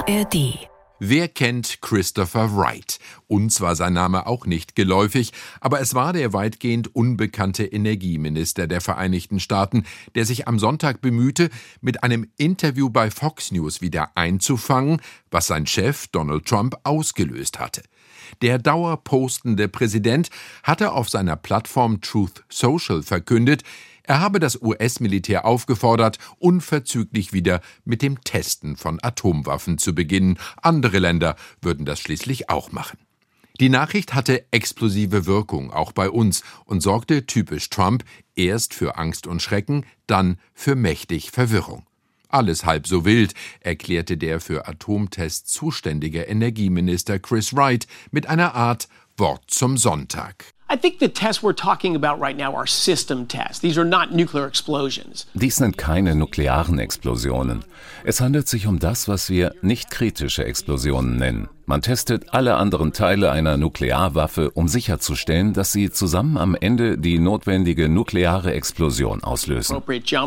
ARD. Wer kennt Christopher Wright? Uns war sein Name auch nicht geläufig, aber es war der weitgehend unbekannte Energieminister der Vereinigten Staaten, der sich am Sonntag bemühte, mit einem Interview bei Fox News wieder einzufangen, was sein Chef Donald Trump ausgelöst hatte. Der dauerpostende Präsident hatte auf seiner Plattform Truth Social verkündet, er habe das US-Militär aufgefordert, unverzüglich wieder mit dem Testen von Atomwaffen zu beginnen. Andere Länder würden das schließlich auch machen. Die Nachricht hatte explosive Wirkung, auch bei uns, und sorgte, typisch Trump, erst für Angst und Schrecken, dann für mächtig Verwirrung. Alles halb so wild, erklärte der für Atomtests zuständige Energieminister Chris Wright mit einer Art Wort zum Sonntag. I think the tests we're talking about right now are system tests. These are not nuclear explosions. Dies sind keine nuklearen Explosionen. Es handelt sich um das, was wir nicht kritische Explosionen nennen. Man testet alle anderen Teile einer Nuklearwaffe, um sicherzustellen, dass sie zusammen am Ende die notwendige nukleare Explosion auslösen.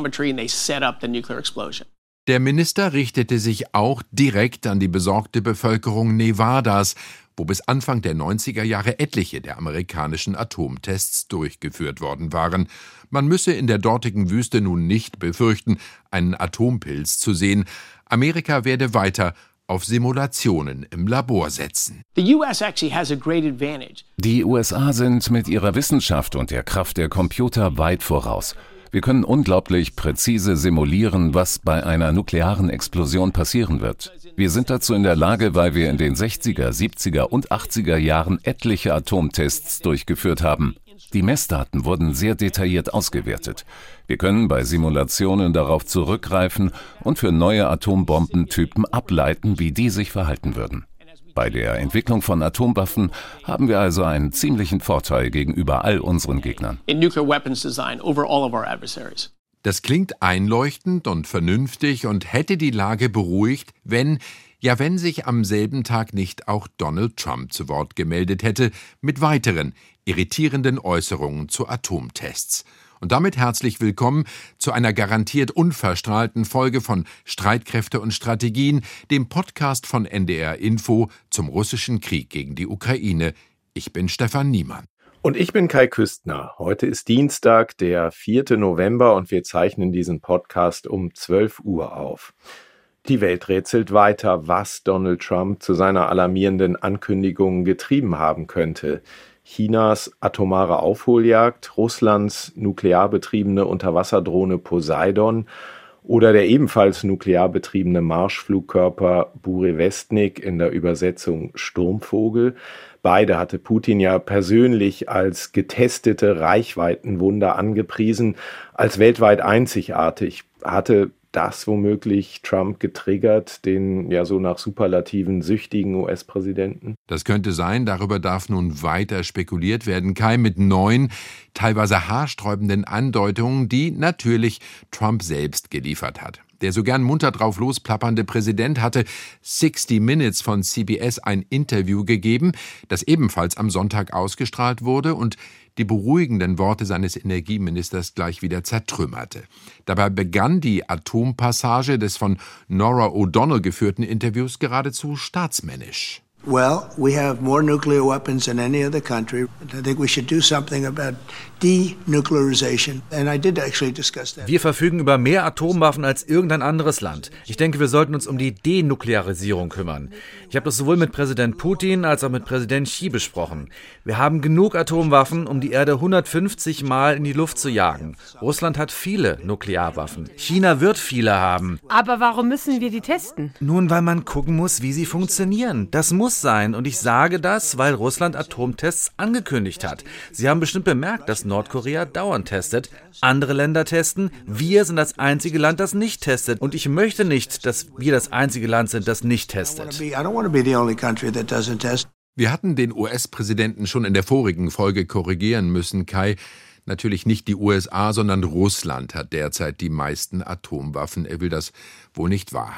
Der Minister richtete sich auch direkt an die besorgte Bevölkerung Nevadas, wo bis Anfang der 90er Jahre etliche der amerikanischen Atomtests durchgeführt worden waren. Man müsse in der dortigen Wüste nun nicht befürchten, einen Atompilz zu sehen. Amerika werde weiter auf Simulationen im Labor setzen. The US actually has a great advantage. Die USA sind mit ihrer Wissenschaft und der Kraft der Computer weit voraus. Wir können unglaublich präzise simulieren, was bei einer nuklearen Explosion passieren wird. Wir sind dazu in der Lage, weil wir in den 60er, 70er und 80er Jahren etliche Atomtests durchgeführt haben. Die Messdaten wurden sehr detailliert ausgewertet. Wir können bei Simulationen darauf zurückgreifen und für neue Atombombentypen ableiten, wie die sich verhalten würden. Bei der Entwicklung von Atomwaffen haben wir also einen ziemlichen Vorteil gegenüber all unseren Gegnern. Das klingt einleuchtend und vernünftig und hätte die Lage beruhigt, wenn sich am selben Tag nicht auch Donald Trump zu Wort gemeldet hätte mit weiteren irritierenden Äußerungen zu Atomtests. Und damit herzlich willkommen zu einer garantiert unverstrahlten Folge von Streitkräfte und Strategien, dem Podcast von NDR Info zum russischen Krieg gegen die Ukraine. Ich bin Stefan Niemann. Und ich bin Kai Küstner. Heute ist Dienstag, der 4. November und wir zeichnen diesen Podcast um 12 Uhr auf. Die Welt rätselt weiter, was Donald Trump zu seiner alarmierenden Ankündigung getrieben haben könnte. Chinas atomare Aufholjagd, Russlands nuklear betriebene Unterwasserdrohne Poseidon oder der ebenfalls nuklear betriebene Marschflugkörper Burevestnik, in der Übersetzung Sturmvogel. Beide hatte Putin ja persönlich als getestete Reichweitenwunder angepriesen, als weltweit einzigartig. Hatte das womöglich Trump getriggert, den ja so nach Superlativen süchtigen US-Präsidenten? Das könnte sein, darüber darf nun weiter spekuliert werden, Kai, mit neuen, teilweise haarsträubenden Andeutungen, die natürlich Trump selbst geliefert hat. Der so gern munter drauf losplappernde Präsident hatte 60 Minutes von CBS ein Interview gegeben, das ebenfalls am Sonntag ausgestrahlt wurde und die beruhigenden Worte seines Energieministers gleich wieder zertrümmerte. Dabei begann die Atompassage des von Norah O'Donnell geführten Interviews geradezu staatsmännisch. Well, we have more nuclear weapons than any other country. I think we should do something about denuclearization. And I did actually discuss that. Wir verfügen über mehr Atomwaffen als irgendein anderes Land. Ich denke, wir sollten uns um die Denuklearisierung kümmern. Ich habe das sowohl mit Präsident Putin als auch mit Präsident Xi besprochen. Wir haben genug Atomwaffen, um die Erde 150 Mal in die Luft zu jagen. Russland hat viele Nuklearwaffen. China wird viele haben. Aber warum müssen wir die testen? Nun, weil man gucken muss, wie sie funktionieren. Das muss sein. Und ich sage das, weil Russland Atomtests angekündigt hat. Sie haben bestimmt bemerkt, dass Nordkorea dauernd testet. Andere Länder testen. Wir sind das einzige Land, das nicht testet. Und ich möchte nicht, dass wir das einzige Land sind, das nicht testet. Wir hatten den US-Präsidenten schon in der vorigen Folge korrigieren müssen, Kai. Natürlich nicht die USA, sondern Russland hat derzeit die meisten Atomwaffen. Er will das wohl nicht wahrhaben.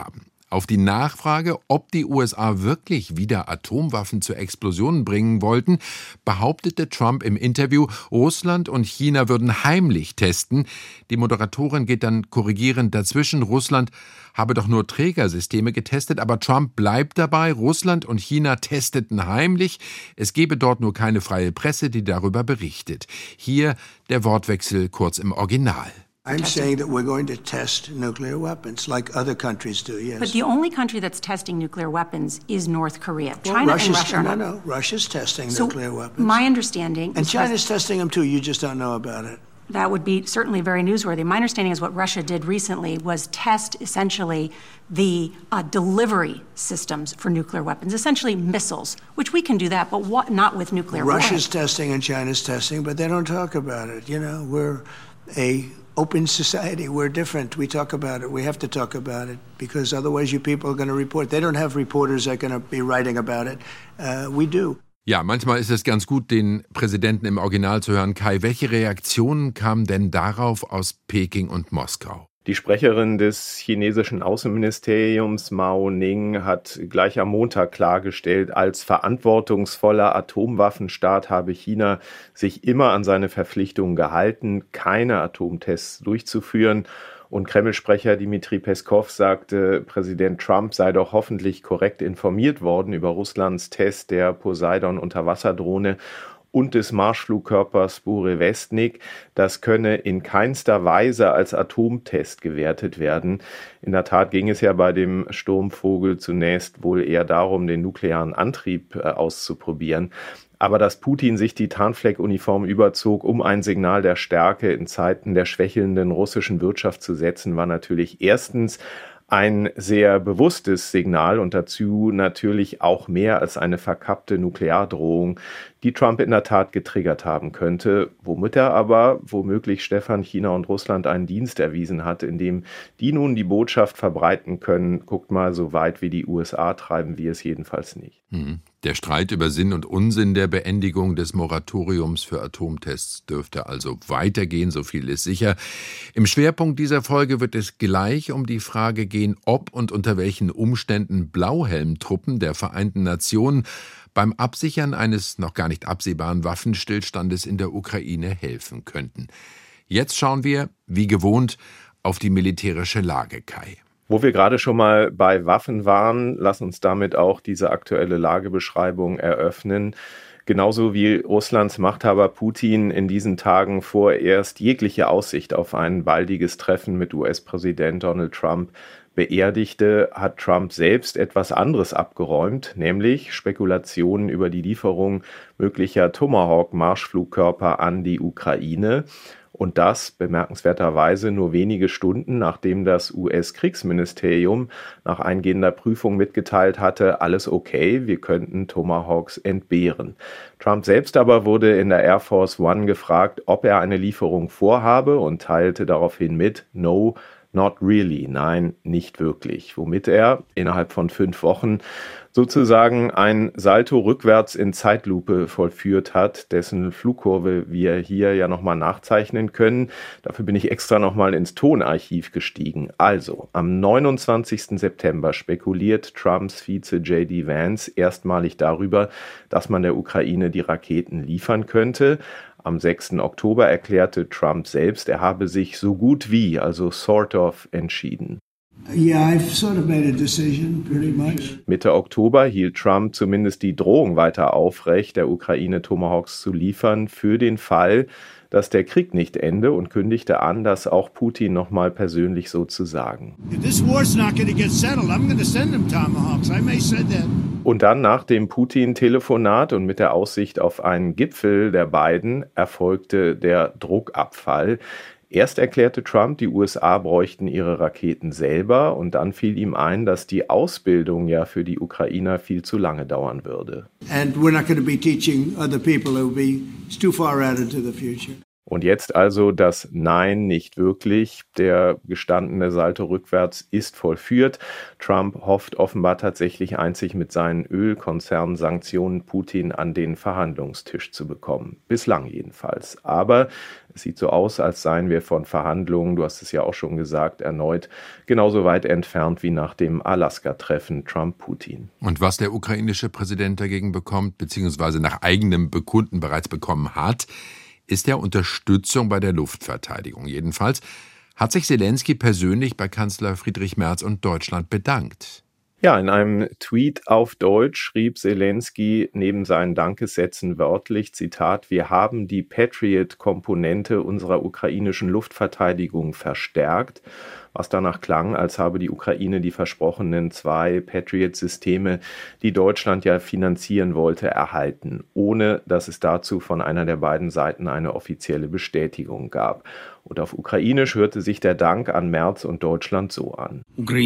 Auf die Nachfrage, ob die USA wirklich wieder Atomwaffen zur Explosion bringen wollten, behauptete Trump im Interview, Russland und China würden heimlich testen. Die Moderatorin geht dann korrigierend dazwischen. Russland habe doch nur Trägersysteme getestet, aber Trump bleibt dabei. Russland und China testeten heimlich. Es gebe dort nur keine freie Presse, die darüber berichtet. Hier der Wortwechsel kurz im Original. I'm saying that we're going to test nuclear weapons like other countries do, yes. But the only country that's testing nuclear weapons is North Korea. China and Russia are not. Russia's testing So nuclear weapons. My understanding And China's testing them too, you just don't know about it. That would be certainly very newsworthy. My understanding is what Russia did recently was test essentially the delivery systems for nuclear weapons, essentially missiles, which we can do that, but not with nuclear warheads. Russia's testing and China's testing, but they don't talk about it. You know, we're a open society. We're different. We talk about it. We have to talk about it because otherwise you people are going to report. They don't have reporters that are going to be writing about it. We do. Ja, manchmal ist es ganz gut, den Präsidenten im Original zu hören. Kai, welche Reaktionen kamen denn darauf aus Peking und Moskau? Die Sprecherin des chinesischen Außenministeriums Mao Ning hat gleich am Montag klargestellt, als verantwortungsvoller Atomwaffenstaat habe China sich immer an seine Verpflichtungen gehalten, keine Atomtests durchzuführen. Und Kreml-Sprecher Dmitri Peskov sagte, Präsident Trump sei doch hoffentlich korrekt informiert worden über Russlands Test der Poseidon-Unterwasserdrohne und des Marschflugkörpers Burevestnik. Das könne in keinster Weise als Atomtest gewertet werden. In der Tat ging es ja bei dem Sturmvogel zunächst wohl eher darum, den nuklearen Antrieb auszuprobieren. Aber dass Putin sich die Tarnfleckuniform überzog, um ein Signal der Stärke in Zeiten der schwächelnden russischen Wirtschaft zu setzen, war natürlich erstens ein sehr bewusstes Signal und dazu natürlich auch mehr als eine verkappte Nukleardrohung, die Trump in der Tat getriggert haben könnte, womit er aber womöglich Stefan, China und Russland einen Dienst erwiesen hat, indem die nun die Botschaft verbreiten können, guckt mal, so weit wie die USA treiben wir es jedenfalls nicht. Der Streit über Sinn und Unsinn der Beendigung des Moratoriums für Atomtests dürfte also weitergehen, so viel ist sicher. Im Schwerpunkt dieser Folge wird es gleich um die Frage gehen, ob und unter welchen Umständen Blauhelmtruppen der Vereinten Nationen beim Absichern eines noch gar nicht absehbaren Waffenstillstandes in der Ukraine helfen könnten. Jetzt schauen wir, wie gewohnt, auf die militärische Lage, Kai. Wo wir gerade schon mal bei Waffen waren, lass uns damit auch diese aktuelle Lagebeschreibung eröffnen. Genauso wie Russlands Machthaber Putin in diesen Tagen vorerst jegliche Aussicht auf ein baldiges Treffen mit US-Präsident Donald Trump beerdigte, hat Trump selbst etwas anderes abgeräumt, nämlich Spekulationen über die Lieferung möglicher Tomahawk-Marschflugkörper an die Ukraine. Und das bemerkenswerterweise nur wenige Stunden, nachdem das US-Kriegsministerium nach eingehender Prüfung mitgeteilt hatte, alles okay, wir könnten Tomahawks entbehren. Trump selbst aber wurde in der Air Force One gefragt, ob er eine Lieferung vorhabe und teilte daraufhin mit, no, not really, nein, nicht wirklich. Womit er innerhalb von 5 Wochen sozusagen ein Salto rückwärts in Zeitlupe vollführt hat, dessen Flugkurve wir hier ja nochmal nachzeichnen können. Dafür bin ich extra nochmal ins Tonarchiv gestiegen. Also, am 29. September spekuliert Trumps Vize J.D. Vance erstmalig darüber, dass man der Ukraine die Raketen liefern könnte. Am 6. Oktober erklärte Trump selbst, er habe sich so gut wie, also sort of, entschieden. Yeah, I've sort of made a decision, pretty much. Mitte Oktober hielt Trump zumindest die Drohung weiter aufrecht, der Ukraine Tomahawks zu liefern, für den Fall, dass der Krieg nicht ende und kündigte an, das auch Putin nochmal persönlich so zu sagen. Und dann nach dem Putin-Telefonat und mit der Aussicht auf einen Gipfel der beiden erfolgte der Druckabfall. Erst erklärte Trump, die USA bräuchten ihre Raketen selber und dann fiel ihm ein, dass die Ausbildung ja für die Ukrainer viel zu lange dauern würde. And we're not going to be teaching other people. It will be too far out into the future. Und jetzt also das Nein, nicht wirklich. Der gestandene Salto rückwärts ist vollführt. Trump hofft offenbar tatsächlich einzig mit seinen Ölkonzernsanktionen Putin an den Verhandlungstisch zu bekommen. Bislang jedenfalls. Aber es sieht so aus, als seien wir von Verhandlungen, du hast es ja auch schon gesagt, erneut genauso weit entfernt wie nach dem Alaska-Treffen Trump-Putin. Und was der ukrainische Präsident dagegen bekommt, beziehungsweise nach eigenem Bekunden bereits bekommen hat, ist ja Unterstützung bei der Luftverteidigung. Jedenfalls hat sich Selenskyj persönlich bei Kanzler Friedrich Merz und Deutschland bedankt. Ja, in einem Tweet auf Deutsch schrieb Selenskyj neben seinen Dankessätzen wörtlich, Zitat, wir haben die Patriot-Komponente unserer ukrainischen Luftverteidigung verstärkt, was danach klang, als habe die Ukraine die versprochenen 2 Patriot-Systeme, die Deutschland ja finanzieren wollte, erhalten, ohne dass es dazu von einer der beiden Seiten eine offizielle Bestätigung gab. Und auf Ukrainisch hörte sich der Dank an Merz und Deutschland so an.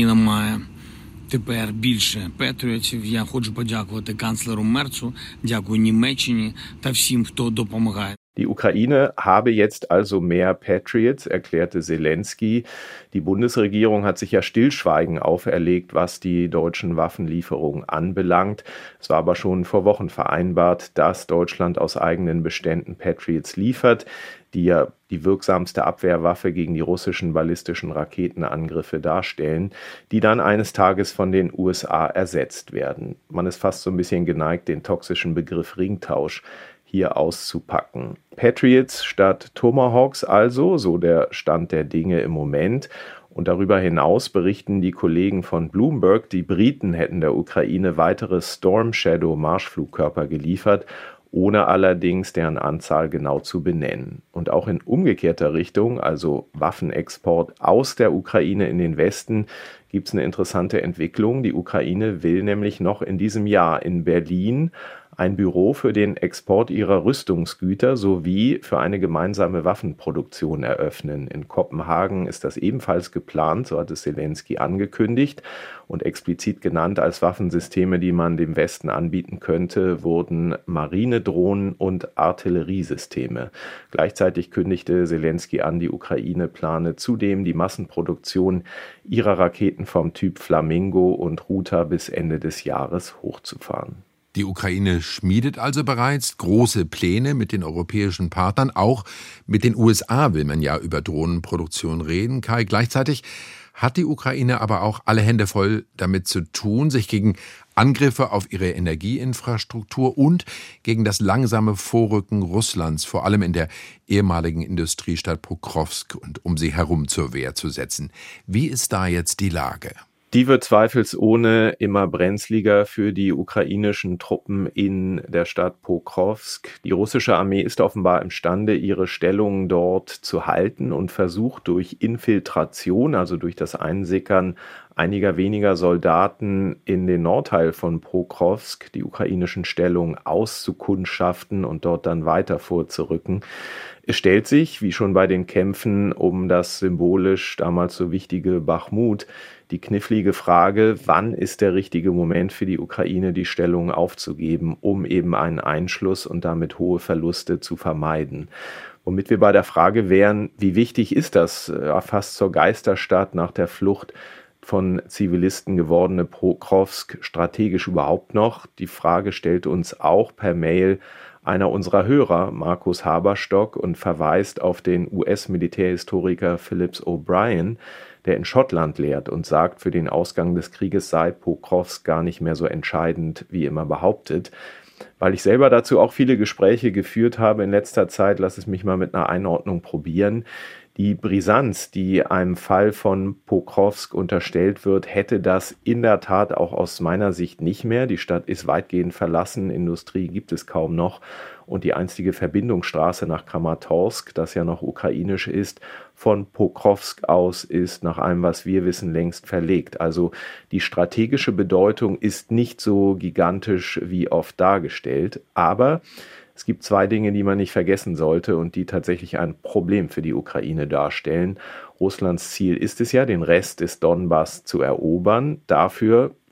Тепер більше Петріотів. Я хочу подякувати канцлеру Мерцу, дякую Німеччині та всім, хто допомагає. Die Ukraine habe jetzt also mehr Patriots, erklärte Selenskyj. Die Bundesregierung hat sich ja Stillschweigen auferlegt, was die deutschen Waffenlieferungen anbelangt. Es war aber schon vor Wochen vereinbart, dass Deutschland aus eigenen Beständen Patriots liefert, die ja die wirksamste Abwehrwaffe gegen die russischen ballistischen Raketenangriffe darstellen, die dann eines Tages von den USA ersetzt werden. Man ist fast so ein bisschen geneigt, den toxischen Begriff Ringtausch hier auszupacken. Patriots statt Tomahawks also, so der Stand der Dinge im Moment. Und darüber hinaus berichten die Kollegen von Bloomberg, die Briten hätten der Ukraine weitere Storm Shadow Marschflugkörper geliefert, ohne allerdings deren Anzahl genau zu benennen. Und auch in umgekehrter Richtung, also Waffenexport aus der Ukraine in den Westen, gibt es eine interessante Entwicklung. Die Ukraine will nämlich noch in diesem Jahr in Berlin ein Büro für den Export ihrer Rüstungsgüter sowie für eine gemeinsame Waffenproduktion eröffnen. In Kopenhagen ist das ebenfalls geplant, so hat es Selenskyj angekündigt. Und explizit genannt als Waffensysteme, die man dem Westen anbieten könnte, wurden Marinedrohnen und Artilleriesysteme. Gleichzeitig kündigte Selenskyj an, die Ukraine plane zudem die Massenproduktion ihrer Raketen vom Typ Flamingo und Ruta bis Ende des Jahres hochzufahren. Die Ukraine schmiedet also bereits große Pläne mit den europäischen Partnern. Auch mit den USA will man ja über Drohnenproduktion reden. Kai, gleichzeitig hat die Ukraine aber auch alle Hände voll damit zu tun, sich gegen Angriffe auf ihre Energieinfrastruktur und gegen das langsame Vorrücken Russlands, vor allem in der ehemaligen Industriestadt Pokrovsk und um sie herum zur Wehr zu setzen. Wie ist da jetzt die Lage? Die wird zweifelsohne immer brenzliger für die ukrainischen Truppen in der Stadt Pokrovsk. Die russische Armee ist offenbar imstande, ihre Stellung dort zu halten und versucht durch Infiltration, also durch das Einsickern einiger weniger Soldaten in den Nordteil von Pokrovsk, die ukrainischen Stellungen auszukundschaften und dort dann weiter vorzurücken. Es stellt sich, wie schon bei den Kämpfen um das symbolisch damals so wichtige Bachmut, die knifflige Frage, wann ist der richtige Moment für die Ukraine, die Stellung aufzugeben, um eben einen Einschluss und damit hohe Verluste zu vermeiden. Womit wir bei der Frage wären, wie wichtig ist das fast zur Geisterstadt nach der Flucht von Zivilisten gewordene Pokrovsk strategisch überhaupt noch? Die Frage stellt uns auch per Mail einer unserer Hörer, Markus Haberstock, und verweist auf den US-Militärhistoriker Phillips O'Brien, der in Schottland lehrt und sagt, für den Ausgang des Krieges sei Pokrovsk gar nicht mehr so entscheidend, wie immer behauptet. Weil ich selber dazu auch viele Gespräche geführt habe in letzter Zeit, lass es mich mal mit einer Einordnung probieren. Die Brisanz, die einem Fall von Pokrovsk unterstellt wird, hätte das in der Tat auch aus meiner Sicht nicht mehr. Die Stadt ist weitgehend verlassen, Industrie gibt es kaum noch und die einstige Verbindungsstraße nach Kramatorsk, das ja noch ukrainisch ist, von Pokrovsk aus ist nach allem, was wir wissen, längst verlegt. Also die strategische Bedeutung ist nicht so gigantisch wie oft dargestellt, aber es gibt 2 Dinge, die man nicht vergessen sollte und die tatsächlich ein Problem für die Ukraine darstellen. Russlands Ziel ist es ja, den Rest des Donbass zu erobern. Dafür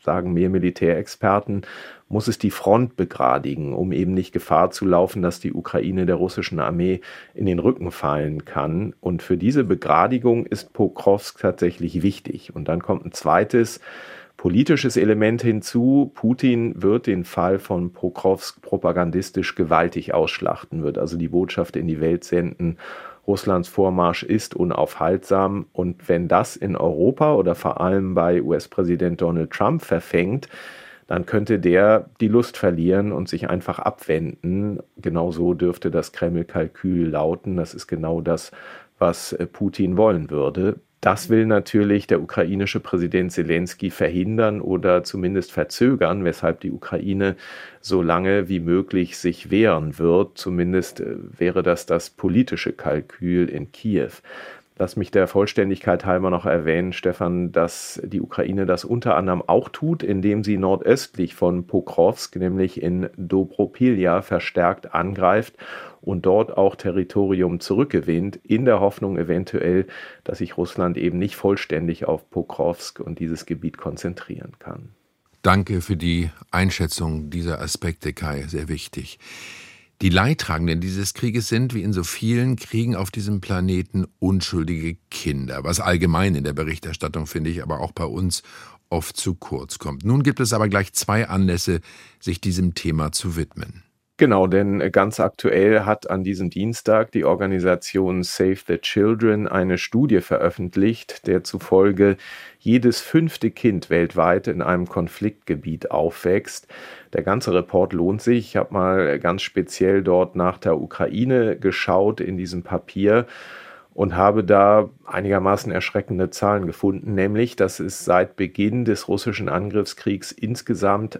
sagen mehr Militärexperten, muss es die Front begradigen, um eben nicht Gefahr zu laufen, dass die Ukraine der russischen Armee in den Rücken fallen kann. Und für diese Begradigung ist Pokrovsk tatsächlich wichtig. Und dann kommt ein zweites politisches Element hinzu. Putin wird den Fall von Pokrovsk propagandistisch gewaltig ausschlachten, wird also die Botschaft in die Welt senden: Russlands Vormarsch ist unaufhaltsam. Und wenn das in Europa oder vor allem bei US-Präsident Donald Trump verfängt, dann könnte der die Lust verlieren und sich einfach abwenden. Genauso dürfte das Kreml-Kalkül lauten. Das ist genau das, was Putin wollen würde. Das will natürlich der ukrainische Präsident Selenskyj verhindern oder zumindest verzögern, weshalb die Ukraine so lange wie möglich sich wehren wird. Zumindest wäre das politische Kalkül in Kiew. Lass mich der Vollständigkeit halber noch erwähnen, Stefan, dass die Ukraine das unter anderem auch tut, indem sie nordöstlich von Pokrovsk, nämlich in Dobropilja, verstärkt angreift und dort auch Territorium zurückgewinnt, in der Hoffnung eventuell, dass sich Russland eben nicht vollständig auf Pokrovsk und dieses Gebiet konzentrieren kann. Danke für die Einschätzung dieser Aspekte, Kai, sehr wichtig. Die Leidtragenden dieses Krieges sind, wie in so vielen Kriegen auf diesem Planeten, unschuldige Kinder, was allgemein in der Berichterstattung, finde ich, aber auch bei uns oft zu kurz kommt. Nun gibt es aber gleich 2 Anlässe, sich diesem Thema zu widmen. Genau, denn ganz aktuell hat an diesem Dienstag die Organisation Save the Children eine Studie veröffentlicht, der zufolge jedes 5. Kind weltweit in einem Konfliktgebiet aufwächst. Der ganze Report lohnt sich. Ich habe mal ganz speziell dort nach der Ukraine geschaut in diesem Papier und habe da einigermaßen erschreckende Zahlen gefunden, nämlich, dass es seit Beginn des russischen Angriffskriegs insgesamt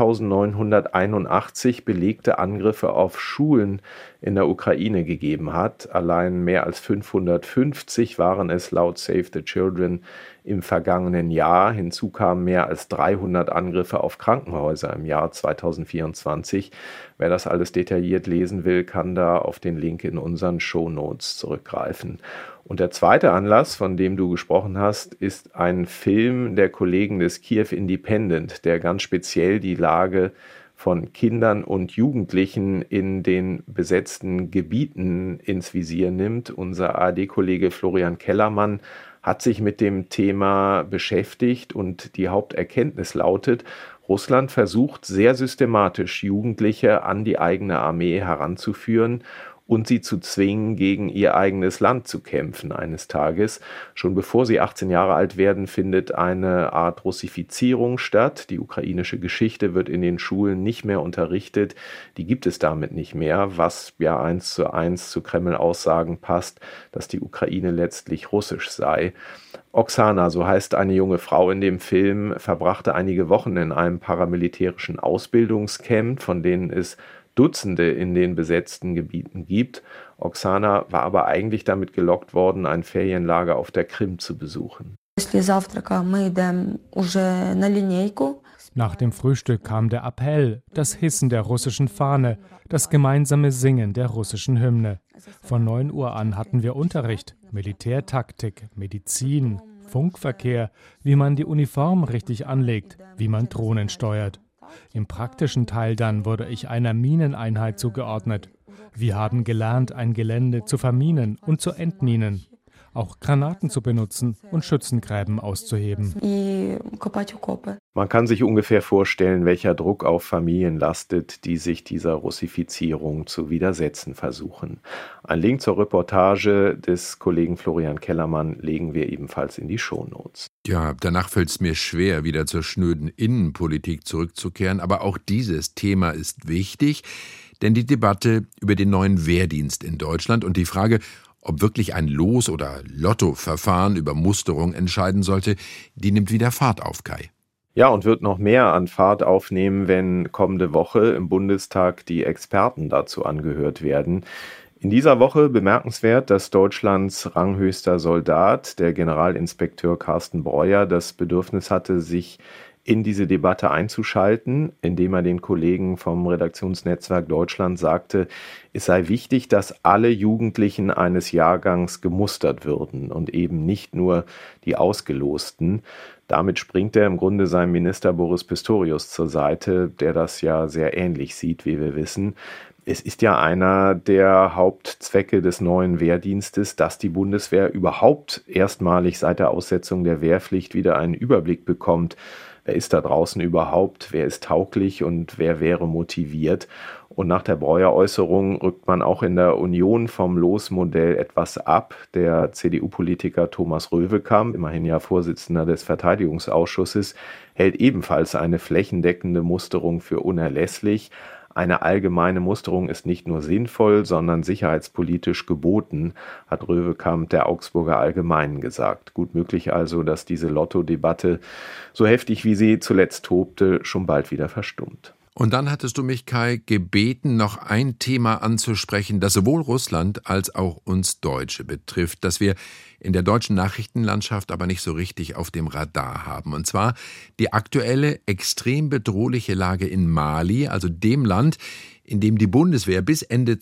1981 belegte Angriffe auf Schulen in der Ukraine gegeben hat. Allein mehr als 550 waren es laut Save the Children im vergangenen Jahr. Hinzu kamen mehr als 300 Angriffe auf Krankenhäuser im Jahr 2024. Wer das alles detailliert lesen will, kann da auf den Link in unseren Shownotes zurückgreifen. Und der zweite Anlass, von dem du gesprochen hast, ist ein Film der Kollegen des Kiew Independent, der ganz speziell die Lage von Kindern und Jugendlichen in den besetzten Gebieten ins Visier nimmt. Unser ARD-Kollege Florian Kellermann hat sich mit dem Thema beschäftigt und die Haupterkenntnis lautet: Russland versucht sehr systematisch, Jugendliche an die eigene Armee heranzuführen und sie zu zwingen, gegen ihr eigenes Land zu kämpfen eines Tages. Schon bevor sie 18 Jahre alt werden, findet eine Art Russifizierung statt. Die ukrainische Geschichte wird in den Schulen nicht mehr unterrichtet. Die gibt es damit nicht mehr, was ja 1:1 zu Kreml-Aussagen passt, dass die Ukraine letztlich russisch sei. Oksana, so heißt eine junge Frau in dem Film, verbrachte einige Wochen in einem paramilitärischen Ausbildungscamp, von denen es Dutzende in den besetzten Gebieten gibt. Oksana war aber eigentlich damit gelockt worden, ein Ferienlager auf der Krim zu besuchen. Nach dem Frühstück kam der Appell, das Hissen der russischen Fahne, das gemeinsame Singen der russischen Hymne. Von 9 Uhr an hatten wir Unterricht, Militärtaktik, Medizin, Funkverkehr, wie man die Uniform richtig anlegt, wie man Drohnen steuert. Im praktischen Teil dann wurde ich einer Mineneinheit zugeordnet. Wir haben gelernt, ein Gelände zu verminen und zu entminen, auch Granaten zu benutzen und Schützengräben auszuheben. Man kann sich ungefähr vorstellen, welcher Druck auf Familien lastet, die sich dieser Russifizierung zu widersetzen versuchen. Ein Link zur Reportage des Kollegen Florian Kellermann legen wir ebenfalls in die Shownotes. Ja, danach fällt es mir schwer, wieder zur schnöden Innenpolitik zurückzukehren. Aber auch dieses Thema ist wichtig, denn die Debatte über den neuen Wehrdienst in Deutschland und die Frage, ob wirklich ein Los- oder Lottoverfahren über Musterung entscheiden sollte, die nimmt wieder Fahrt auf, Kai. Ja, und wird noch mehr an Fahrt aufnehmen, wenn kommende Woche im Bundestag die Experten dazu angehört werden. In dieser Woche bemerkenswert, dass Deutschlands ranghöchster Soldat, der Generalinspekteur Carsten Breuer, das Bedürfnis hatte, sich in diese Debatte einzuschalten, indem er den Kollegen vom Redaktionsnetzwerk Deutschland sagte, es sei wichtig, dass alle Jugendlichen eines Jahrgangs gemustert würden und eben nicht nur die Ausgelosten. Damit springt er im Grunde seinem Minister Boris Pistorius zur Seite, der das ja sehr ähnlich sieht, wie wir wissen. Es ist ja einer der Hauptzwecke des neuen Wehrdienstes, dass die Bundeswehr überhaupt erstmalig seit der Aussetzung der Wehrpflicht wieder einen Überblick bekommt. Wer ist da draußen überhaupt? Wer ist tauglich und wer wäre motiviert? Und nach der Breuer-Äußerung rückt man auch in der Union vom Losmodell etwas ab. Der CDU-Politiker Thomas Röwekamp, immerhin ja Vorsitzender des Verteidigungsausschusses, hält ebenfalls eine flächendeckende Musterung für unerlässlich. Eine allgemeine Musterung ist nicht nur sinnvoll, sondern sicherheitspolitisch geboten, hat Röwekamp der Augsburger Allgemeinen gesagt. Gut möglich also, dass diese Lotto-Debatte, so heftig wie sie zuletzt tobte, schon bald wieder verstummt. Und dann hattest du mich, Kai, gebeten, noch ein Thema anzusprechen, das sowohl Russland als auch uns Deutsche betrifft, das wir in der deutschen Nachrichtenlandschaft aber nicht so richtig auf dem Radar haben. Und zwar die aktuelle extrem bedrohliche Lage in Mali, also dem Land, in dem die Bundeswehr bis Ende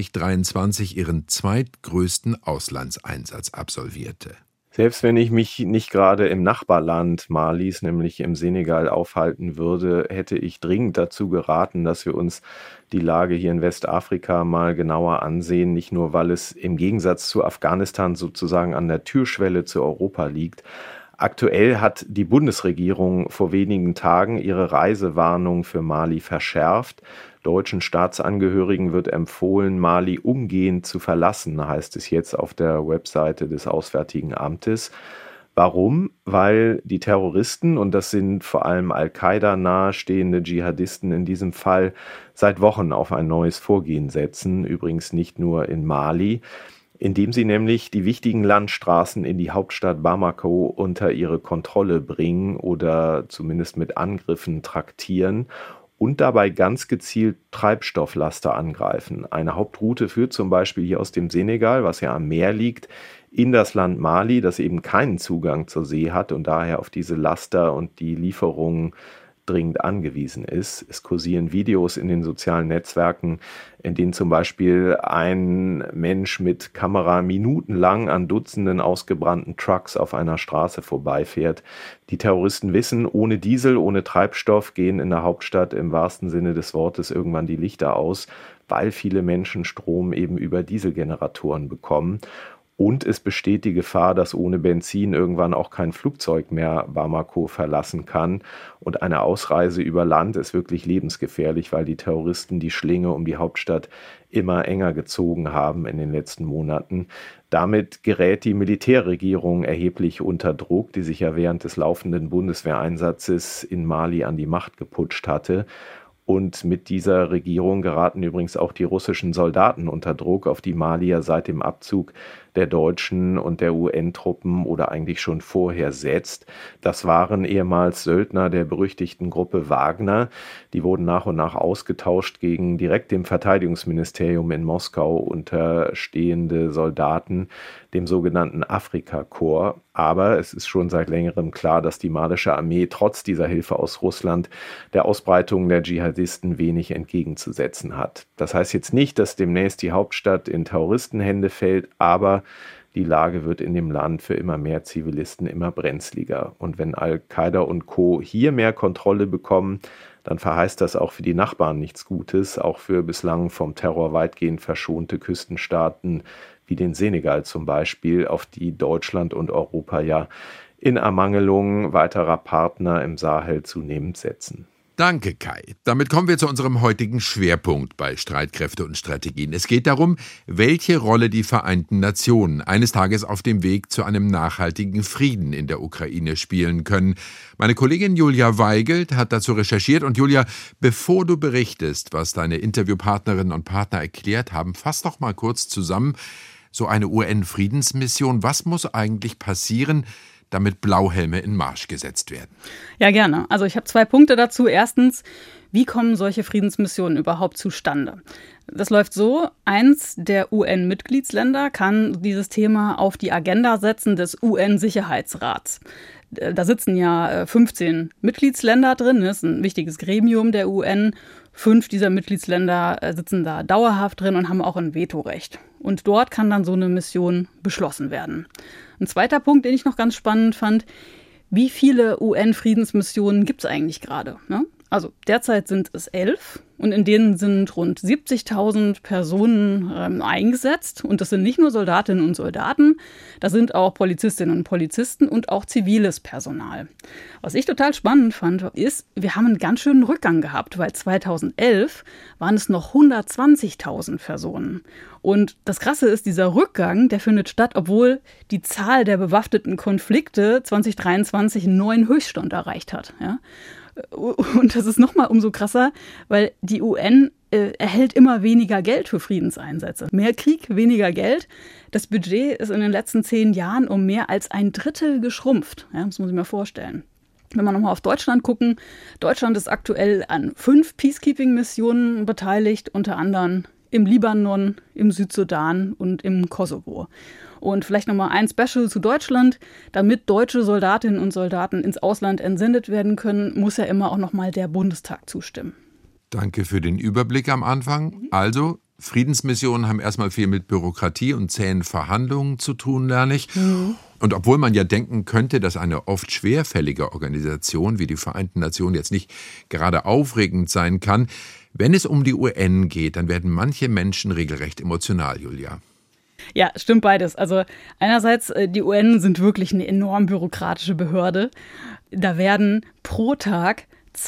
2023 ihren zweitgrößten Auslandseinsatz absolvierte. Selbst wenn ich mich nicht gerade im Nachbarland Malis, nämlich im Senegal, aufhalten würde, hätte ich dringend dazu geraten, dass wir uns die Lage hier in Westafrika mal genauer ansehen. Nicht nur, weil es im Gegensatz zu Afghanistan sozusagen an der Türschwelle zu Europa liegt. Aktuell hat die Bundesregierung vor wenigen Tagen ihre Reisewarnung für Mali verschärft. Deutschen Staatsangehörigen wird empfohlen, Mali umgehend zu verlassen, heißt es jetzt auf der Webseite des Auswärtigen Amtes. Warum? Weil die Terroristen, und das sind vor allem Al-Qaida nahestehende Dschihadisten in diesem Fall, seit Wochen auf ein neues Vorgehen setzen, übrigens nicht nur in Mali, indem sie nämlich die wichtigen Landstraßen in die Hauptstadt Bamako unter ihre Kontrolle bringen oder zumindest mit Angriffen traktieren und dabei ganz gezielt Treibstofflaster angreifen. Eine Hauptroute führt zum Beispiel hier aus dem Senegal, was ja am Meer liegt, in das Land Mali, das eben keinen Zugang zur See hat und daher auf diese Laster und die Lieferungen dringend angewiesen ist. Es kursieren Videos in den sozialen Netzwerken, in denen zum Beispiel ein Mensch mit Kamera minutenlang an Dutzenden ausgebrannten Trucks auf einer Straße vorbeifährt. Die Terroristen wissen, ohne Diesel, ohne Treibstoff gehen in der Hauptstadt im wahrsten Sinne des Wortes irgendwann die Lichter aus, weil viele Menschen Strom eben über Dieselgeneratoren bekommen. Und es besteht die Gefahr, dass ohne Benzin irgendwann auch kein Flugzeug mehr Bamako verlassen kann. Und eine Ausreise über Land ist wirklich lebensgefährlich, weil die Terroristen die Schlinge um die Hauptstadt immer enger gezogen haben in den letzten Monaten. Damit gerät die Militärregierung erheblich unter Druck, die sich ja während des laufenden Bundeswehreinsatzes in Mali an die Macht geputscht hatte. Und mit dieser Regierung geraten übrigens auch die russischen Soldaten unter Druck, auf die Mali ja seit dem Abzug der deutschen und der UN-Truppen oder eigentlich schon vorher setzt. Das waren ehemals Söldner der berüchtigten Gruppe Wagner. Die wurden nach und nach ausgetauscht gegen direkt dem Verteidigungsministerium in Moskau unterstehende Soldaten, dem sogenannten Afrika-Korps. Aber es ist schon seit längerem klar, dass die malische Armee trotz dieser Hilfe aus Russland der Ausbreitung der Dschihadisten wenig entgegenzusetzen hat. Das heißt jetzt nicht, dass demnächst die Hauptstadt in Terroristenhände fällt, aber die Lage wird in dem Land für immer mehr Zivilisten immer brenzliger. Und wenn Al-Qaida und Co. hier mehr Kontrolle bekommen, dann verheißt das auch für die Nachbarn nichts Gutes, auch für bislang vom Terror weitgehend verschonte Küstenstaaten wie den Senegal zum Beispiel, auf die Deutschland und Europa ja in Ermangelung weiterer Partner im Sahel zunehmend setzen. Danke, Kai. Damit kommen wir zu unserem heutigen Schwerpunkt bei Streitkräfte und Strategien. Es geht darum, welche Rolle die Vereinten Nationen eines Tages auf dem Weg zu einem nachhaltigen Frieden in der Ukraine spielen können. Meine Kollegin Julia Weigelt hat dazu recherchiert. Und Julia, bevor du berichtest, was deine Interviewpartnerinnen und Partner erklärt haben, fass doch mal kurz zusammen, so eine UN-Friedensmission, was muss eigentlich passieren, damit Blauhelme in Marsch gesetzt werden? Ja, gerne. Also ich habe 2 Punkte dazu. Erstens, wie kommen solche Friedensmissionen überhaupt zustande? Das läuft so: eins der UN-Mitgliedsländer kann dieses Thema auf die Agenda setzen des UN-Sicherheitsrats. Da sitzen ja 15 Mitgliedsländer drin, das ist ein wichtiges Gremium der UN. 5 dieser Mitgliedsländer sitzen da dauerhaft drin und haben auch ein Vetorecht. Und dort kann dann so eine Mission beschlossen werden. Ein zweiter Punkt, den ich noch ganz spannend fand: Wie viele UN-Friedensmissionen gibt es eigentlich gerade? Ne? Also derzeit sind es 11 und in denen sind rund 70.000 Personen eingesetzt. Und das sind nicht nur Soldatinnen und Soldaten, da sind auch Polizistinnen und Polizisten und auch ziviles Personal. Was ich total spannend fand, ist, wir haben einen ganz schönen Rückgang gehabt, weil 2011 waren es noch 120.000 Personen. Und das Krasse ist, dieser Rückgang, der findet statt, obwohl die Zahl der bewaffneten Konflikte 2023 einen neuen Höchststand erreicht hat. Ja? Und das ist nochmal umso krasser, weil die UN erhält immer weniger Geld für Friedenseinsätze. Mehr Krieg, weniger Geld. Das Budget ist in den letzten 10 Jahren um mehr als 1/3 geschrumpft. Ja, das muss ich mir vorstellen. Wenn wir nochmal auf Deutschland gucken, Deutschland ist aktuell an 5 Peacekeeping-Missionen beteiligt, unter anderem im Libanon, im Südsudan und im Kosovo. Und vielleicht nochmal ein Special zu Deutschland. Damit deutsche Soldatinnen und Soldaten ins Ausland entsendet werden können, muss ja immer auch nochmal der Bundestag zustimmen. Danke für den Überblick am Anfang. Also, Friedensmissionen haben erstmal viel mit Bürokratie und zähen Verhandlungen zu tun, lerne ich. Und obwohl man ja denken könnte, dass eine oft schwerfällige Organisation wie die Vereinten Nationen jetzt nicht gerade aufregend sein kann, wenn es um die UN geht, dann werden manche Menschen regelrecht emotional, Julia. Ja, stimmt beides. Also einerseits, die UN sind wirklich eine enorm bürokratische Behörde. Da werden pro Tag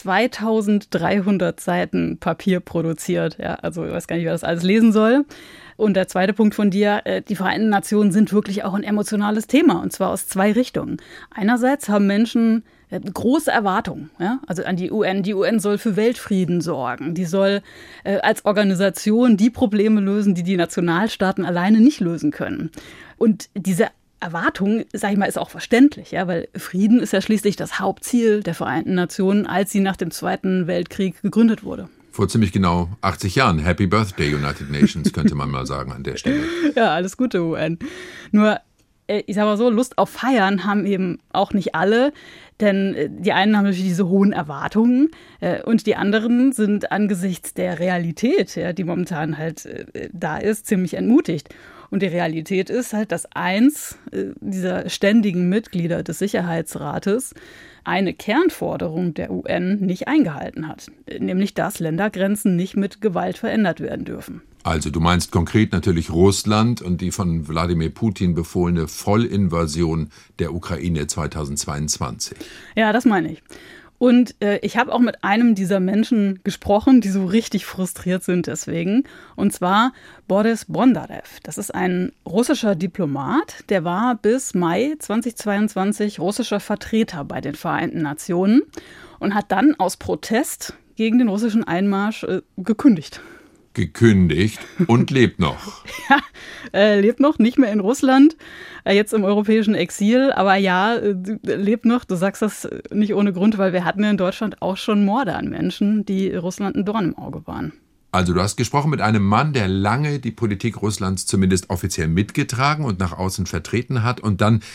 2300 Seiten Papier produziert. Ja, also ich weiß gar nicht, wer das alles lesen soll. Und der zweite Punkt von dir, die Vereinten Nationen sind wirklich auch ein emotionales Thema, und zwar aus 2 Richtungen. Einerseits haben Menschen große Erwartungen, ja? Also an die UN. Die UN soll für Weltfrieden sorgen. Die soll als Organisation die Probleme lösen, die Nationalstaaten alleine nicht lösen können. Und diese Erwartung, sag ich mal, ist auch verständlich, ja, weil Frieden ist ja schließlich das Hauptziel der Vereinten Nationen, als sie nach dem Zweiten Weltkrieg gegründet wurde. Vor ziemlich genau 80 Jahren. Happy Birthday, United Nations, könnte man mal sagen an der Stelle. Ja, alles Gute, UN. Nur, ich sag mal so, Lust auf Feiern haben eben auch nicht alle, denn die einen haben natürlich diese hohen Erwartungen und die anderen sind angesichts der Realität, ja, die momentan halt da ist, ziemlich entmutigt. Und die Realität ist halt, dass eins dieser ständigen Mitglieder des Sicherheitsrates eine Kernforderung der UN nicht eingehalten hat, nämlich dass Ländergrenzen nicht mit Gewalt verändert werden dürfen. Also du meinst konkret natürlich Russland und die von Wladimir Putin befohlene Vollinvasion der Ukraine 2022. Ja, das meine ich. Und ich habe auch mit einem dieser Menschen gesprochen, die so richtig frustriert sind deswegen. Und zwar Boris Bondarev. Das ist ein russischer Diplomat. Der war bis Mai 2022 russischer Vertreter bei den Vereinten Nationen und hat dann aus Protest gegen den russischen Einmarsch gekündigt. Gekündigt und lebt noch. Ja, lebt noch, nicht mehr in Russland, jetzt im europäischen Exil, aber ja, lebt noch. Du sagst das nicht ohne Grund, weil wir hatten in Deutschland auch schon Morde an Menschen, die Russland ein Dorn im Auge waren. Also du hast gesprochen mit einem Mann, der lange die Politik Russlands zumindest offiziell mitgetragen und nach außen vertreten hat und dann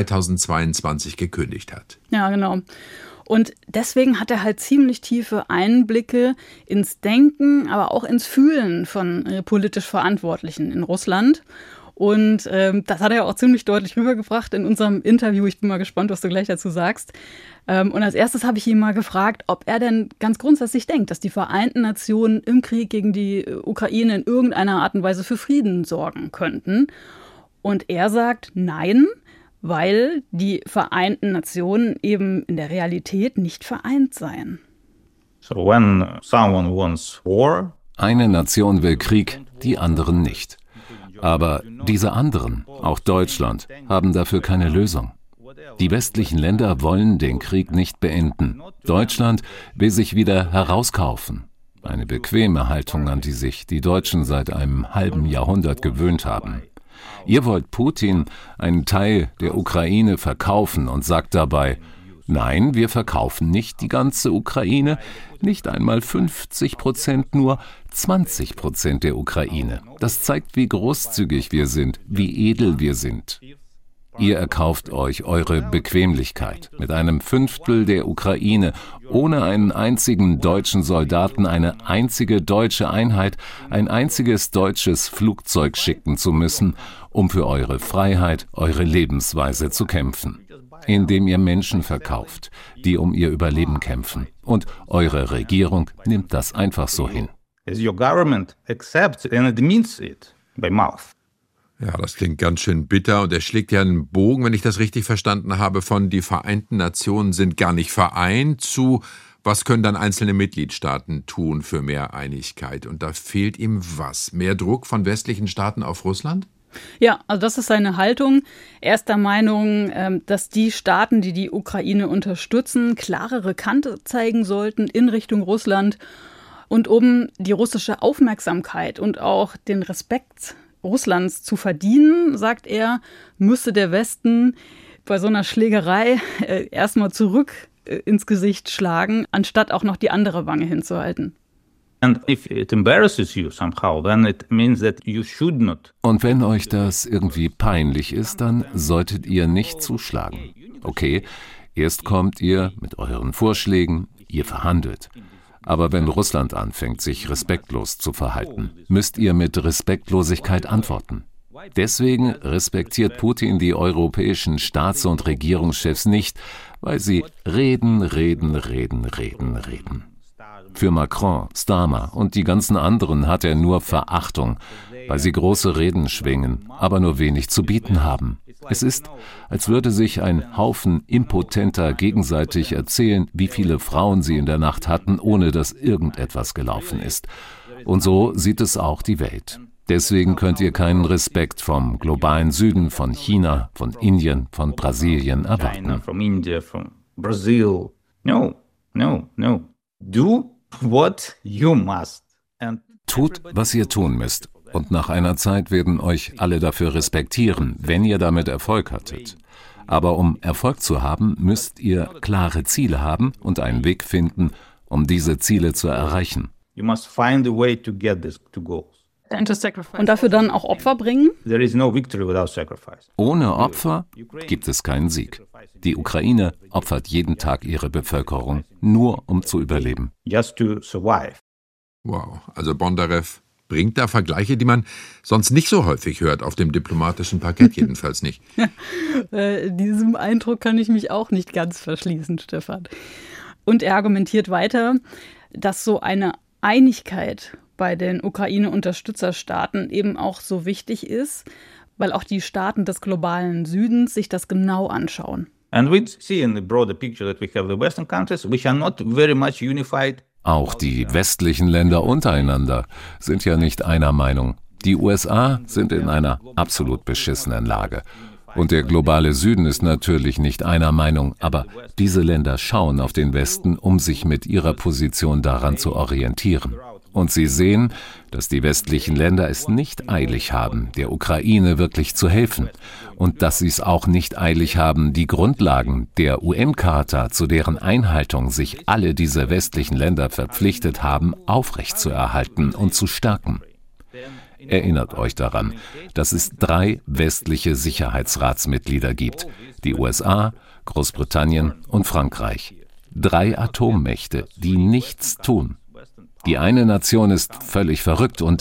2022 gekündigt hat. Ja, genau. Und deswegen hat er halt ziemlich tiefe Einblicke ins Denken, aber auch ins Fühlen von politisch Verantwortlichen in Russland. Und das hat er auch ziemlich deutlich rübergebracht in unserem Interview. Ich bin mal gespannt, was du gleich dazu sagst. Und als erstes habe ich ihn mal gefragt, ob er denn ganz grundsätzlich denkt, dass die Vereinten Nationen im Krieg gegen die Ukraine in irgendeiner Art und Weise für Frieden sorgen könnten. Und er sagt, nein, weil die Vereinten Nationen eben in der Realität nicht vereint seien. So when someone wants war, eine Nation will Krieg, die anderen nicht. Aber diese anderen, auch Deutschland, haben dafür keine Lösung. Die westlichen Länder wollen den Krieg nicht beenden. Deutschland will sich wieder herauskaufen. Eine bequeme Haltung, an die sich die Deutschen seit einem halben Jahrhundert gewöhnt haben. Ihr wollt Putin einen Teil der Ukraine verkaufen und sagt dabei, nein, wir verkaufen nicht die ganze Ukraine, nicht einmal 50%, nur 20% der Ukraine. Das zeigt, wie großzügig wir sind, wie edel wir sind. Ihr erkauft euch eure Bequemlichkeit mit einem Fünftel der Ukraine, ohne einen einzigen deutschen Soldaten, eine einzige deutsche Einheit, ein einziges deutsches Flugzeug schicken zu müssen, um für eure Freiheit, eure Lebensweise zu kämpfen. Indem ihr Menschen verkauft, die um ihr Überleben kämpfen. Und eure Regierung nimmt das einfach so hin. Your government accepts and admits it by mouth. Ja, das klingt ganz schön bitter und er schlägt ja einen Bogen, wenn ich das richtig verstanden habe, von die Vereinten Nationen sind gar nicht vereint zu, was können dann einzelne Mitgliedstaaten tun für mehr Einigkeit? Und da fehlt ihm was? Mehr Druck von westlichen Staaten auf Russland? Ja, also das ist seine Haltung. Er ist der Meinung, dass die Staaten, die die Ukraine unterstützen, klarere Kante zeigen sollten in Richtung Russland. Und um die russische Aufmerksamkeit und auch den Respekt Russlands zu verdienen, sagt er, müsste der Westen bei so einer Schlägerei erstmal zurück ins Gesicht schlagen, anstatt auch noch die andere Wange hinzuhalten. And if it embarrasses you somehow, then it means that you should not. Und wenn euch das irgendwie peinlich ist, dann solltet ihr nicht zuschlagen. Okay, erst kommt ihr mit euren Vorschlägen, ihr verhandelt. Aber wenn Russland anfängt, sich respektlos zu verhalten, müsst ihr mit Respektlosigkeit antworten. Deswegen respektiert Putin die europäischen Staats- und Regierungschefs nicht, weil sie reden. Für Macron, Starmer und die ganzen anderen hat er nur Verachtung, weil sie große Reden schwingen, aber nur wenig zu bieten haben. Es ist, als würde sich ein Haufen Impotenter gegenseitig erzählen, wie viele Frauen sie in der Nacht hatten, ohne dass irgendetwas gelaufen ist. Und so sieht es auch die Welt. Deswegen könnt ihr keinen Respekt vom globalen Süden, von China, von Indien, von Brasilien erwarten. Do what you must. Tut, was ihr tun müsst. Und nach einer Zeit werden euch alle dafür respektieren, wenn ihr damit Erfolg hattet. Aber um Erfolg zu haben, müsst ihr klare Ziele haben und einen Weg finden, um diese Ziele zu erreichen. You must find a way to get this to goals. Und dafür dann auch Opfer bringen? There is no victory without sacrifice. Ohne Opfer gibt es keinen Sieg. Die Ukraine opfert jeden Tag ihre Bevölkerung, nur um zu überleben. Just to survive. Wow, also Bondarev bringt da Vergleiche, die man sonst nicht so häufig hört, auf dem diplomatischen Parkett jedenfalls nicht. Diesem Eindruck kann ich mich auch nicht ganz verschließen, Stefan. Und er argumentiert weiter, dass so eine Einigkeit bei den Ukraine-Unterstützerstaaten eben auch so wichtig ist, weil auch die Staaten des globalen Südens sich das genau anschauen. And we see in the broader picture that we have the Western countries, which are not very much unified. Auch die westlichen Länder untereinander sind ja nicht einer Meinung. Die USA sind in einer absolut beschissenen Lage. Und der globale Süden ist natürlich nicht einer Meinung, aber diese Länder schauen auf den Westen, um sich mit ihrer Position daran zu orientieren. Und sie sehen, dass die westlichen Länder es nicht eilig haben, der Ukraine wirklich zu helfen. Und dass sie es auch nicht eilig haben, die Grundlagen der UN-Charta, zu deren Einhaltung sich alle diese westlichen Länder verpflichtet haben, aufrechtzuerhalten und zu stärken. Erinnert euch daran, dass es 3 westliche Sicherheitsratsmitglieder gibt, die USA, Großbritannien und Frankreich. 3 Atommächte, die nichts tun. Die eine Nation ist völlig verrückt und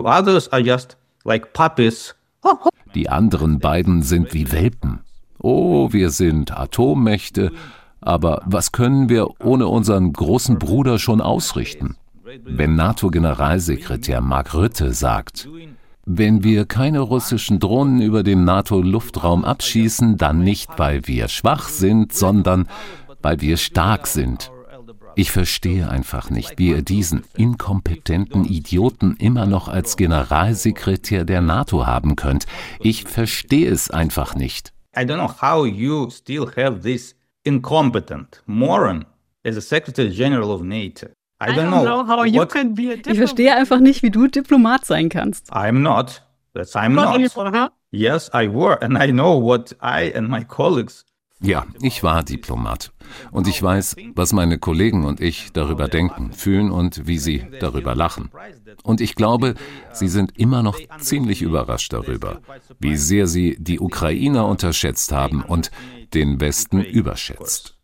die anderen beiden sind wie Welpen. Oh, wir sind Atommächte, aber was können wir ohne unseren großen Bruder schon ausrichten? Wenn NATO-Generalsekretär Mark Rutte sagt, wenn wir keine russischen Drohnen über den NATO-Luftraum abschießen, dann nicht, weil wir schwach sind, sondern weil wir stark sind. Ich verstehe einfach nicht, wie ihr diesen inkompetenten Idioten immer noch als Generalsekretär der NATO haben könnt. Ich verstehe es einfach nicht. I don't know how you still have this incompetent moron as a Secretary General of NATO. I don't know how you can be a diplomat. Ich verstehe einfach nicht, wie du Diplomat sein kannst. I'm not. I'm not. Yes, I were, and I know what I and my colleagues Ja, ich war Diplomat. Und ich weiß, was meine Kollegen und ich darüber denken, fühlen und wie sie darüber lachen. Und ich glaube, sie sind immer noch ziemlich überrascht darüber, wie sehr sie die Ukrainer unterschätzt haben und den Westen überschätzt.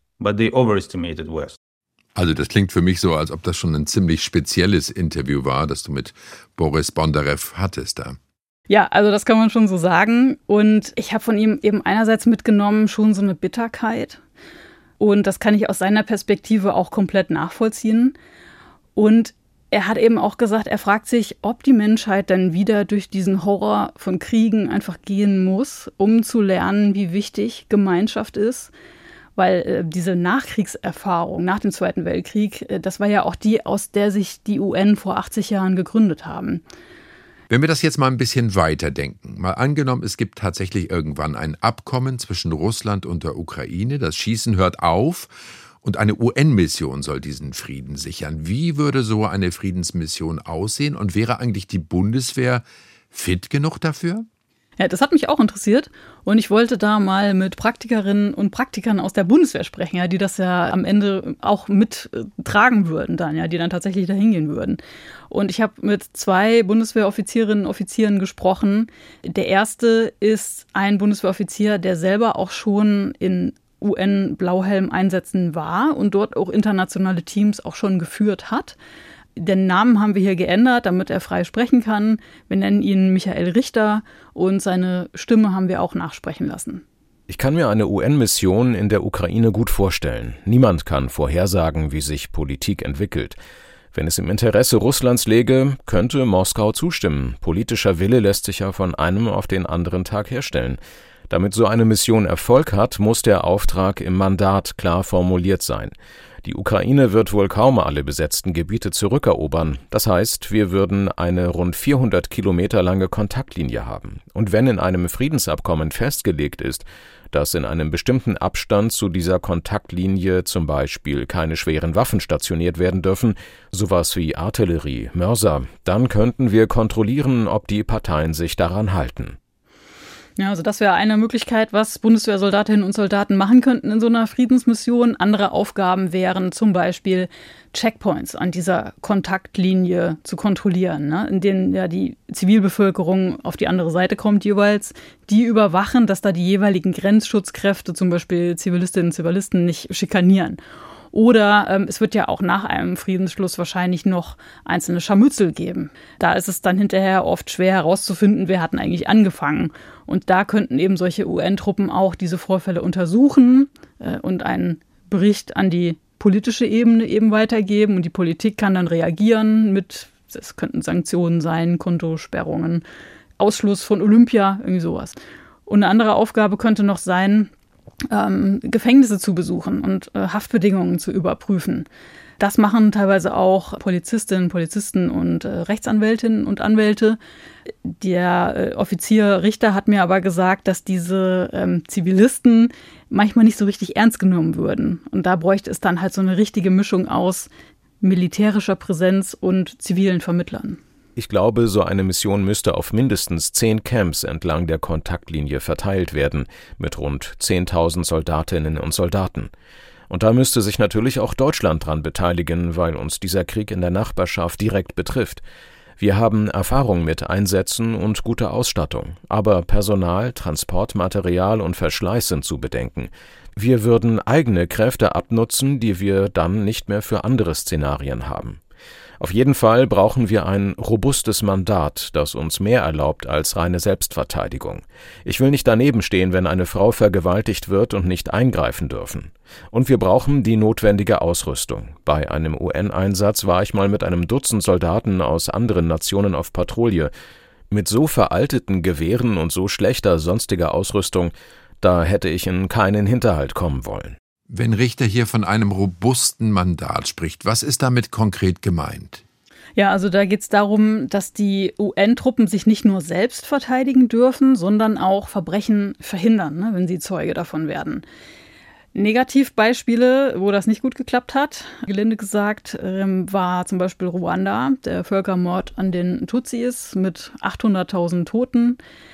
Also das klingt für mich so, als ob das schon ein ziemlich spezielles Interview war, das du mit Boris Bondarev hattest da. Ja, also das kann man schon so sagen. Und ich habe von ihm eben einerseits mitgenommen schon so eine Bitterkeit. Und das kann ich aus seiner Perspektive auch komplett nachvollziehen. Und er hat eben auch gesagt, er fragt sich, ob die Menschheit dann wieder durch diesen Horror von Kriegen einfach gehen muss, um zu lernen, wie wichtig Gemeinschaft ist. Weil diese Nachkriegserfahrung nach dem Zweiten Weltkrieg, das war ja auch die, aus der sich die UN vor 80 Jahren gegründet haben. Wenn wir das jetzt mal ein bisschen weiterdenken, mal angenommen, es gibt tatsächlich irgendwann ein Abkommen zwischen Russland und der Ukraine, das Schießen hört auf und eine UN-Mission soll diesen Frieden sichern. Wie würde so eine Friedensmission aussehen und wäre eigentlich die Bundeswehr fit genug dafür? Ja, das hat mich auch interessiert und ich wollte da mal mit Praktikerinnen und Praktikern aus der Bundeswehr sprechen, ja, die das ja am Ende auch mittragen würden dann, ja, die dann tatsächlich da hingehen würden. Und ich habe mit 2 Bundeswehroffizierinnen und Offizieren gesprochen. Der erste ist ein Bundeswehroffizier, der selber auch schon in UN-Blauhelm-Einsätzen war und dort auch internationale Teams auch schon geführt hat. Den Namen haben wir hier geändert, damit er frei sprechen kann. Wir nennen ihn Michael Richter und seine Stimme haben wir auch nachsprechen lassen. Ich kann mir eine UN-Mission in der Ukraine gut vorstellen. Niemand kann vorhersagen, wie sich Politik entwickelt. Wenn es im Interesse Russlands läge, könnte Moskau zustimmen. Politischer Wille lässt sich ja von einem auf den anderen Tag herstellen. Damit so eine Mission Erfolg hat, muss der Auftrag im Mandat klar formuliert sein. Die Ukraine wird wohl kaum alle besetzten Gebiete zurückerobern. Das heißt, wir würden eine rund 400 Kilometer lange Kontaktlinie haben. Und wenn in einem Friedensabkommen festgelegt ist, dass in einem bestimmten Abstand zu dieser Kontaktlinie zum Beispiel keine schweren Waffen stationiert werden dürfen, sowas wie Artillerie, Mörser, dann könnten wir kontrollieren, ob die Parteien sich daran halten. Ja, also das wäre eine Möglichkeit, was Bundeswehrsoldatinnen und Soldaten machen könnten in so einer Friedensmission. Andere Aufgaben wären zum Beispiel Checkpoints an dieser Kontaktlinie zu kontrollieren, ne, in denen ja die Zivilbevölkerung auf die andere Seite kommt jeweils. Die überwachen, dass da die jeweiligen Grenzschutzkräfte, zum Beispiel Zivilistinnen und Zivilisten, nicht schikanieren. Oder es wird ja auch nach einem Friedensschluss wahrscheinlich noch einzelne Scharmützel geben. Da ist es dann hinterher oft schwer herauszufinden, wer hat denn eigentlich angefangen. Und da könnten eben solche UN-Truppen auch diese Vorfälle untersuchen und einen Bericht an die politische Ebene eben weitergeben. Und die Politik kann dann reagieren mit, es könnten Sanktionen sein, Kontosperrungen, Ausschluss von Olympia, irgendwie sowas. Und eine andere Aufgabe könnte noch sein, Gefängnisse zu besuchen und Haftbedingungen zu überprüfen. Das machen teilweise auch Polizistinnen, Polizisten und Rechtsanwältinnen und Anwälte. Der Offizier Richter hat mir aber gesagt, dass diese Zivilisten manchmal nicht so richtig ernst genommen würden. Und da bräuchte es dann halt so eine richtige Mischung aus militärischer Präsenz und zivilen Vermittlern. Ich glaube, so eine Mission müsste auf mindestens 10 Camps entlang der Kontaktlinie verteilt werden, mit rund 10.000 Soldatinnen und Soldaten. Und da müsste sich natürlich auch Deutschland dran beteiligen, weil uns dieser Krieg in der Nachbarschaft direkt betrifft. Wir haben Erfahrung mit Einsätzen und gute Ausstattung, aber Personal, Transportmaterial und Verschleiß sind zu bedenken. Wir würden eigene Kräfte abnutzen, die wir dann nicht mehr für andere Szenarien haben. Auf jeden Fall brauchen wir ein robustes Mandat, das uns mehr erlaubt als reine Selbstverteidigung. Ich will nicht daneben stehen, wenn eine Frau vergewaltigt wird und nicht eingreifen dürfen. Und wir brauchen die notwendige Ausrüstung. Bei einem UN-Einsatz war ich mal mit einem Dutzend Soldaten aus anderen Nationen auf Patrouille. Mit so veralteten Gewehren und so schlechter sonstiger Ausrüstung, da hätte ich in keinen Hinterhalt kommen wollen. Wenn Richter hier von einem robusten Mandat spricht, was ist damit konkret gemeint? Ja, also da geht es darum, dass die UN-Truppen sich nicht nur selbst verteidigen dürfen, sondern auch Verbrechen verhindern, ne, wenn sie Zeuge davon werden. Negativbeispiele, wo das nicht gut geklappt hat, gelinde gesagt, war zum Beispiel Ruanda, der Völkermord an den Tutsis mit 800.000 Toten.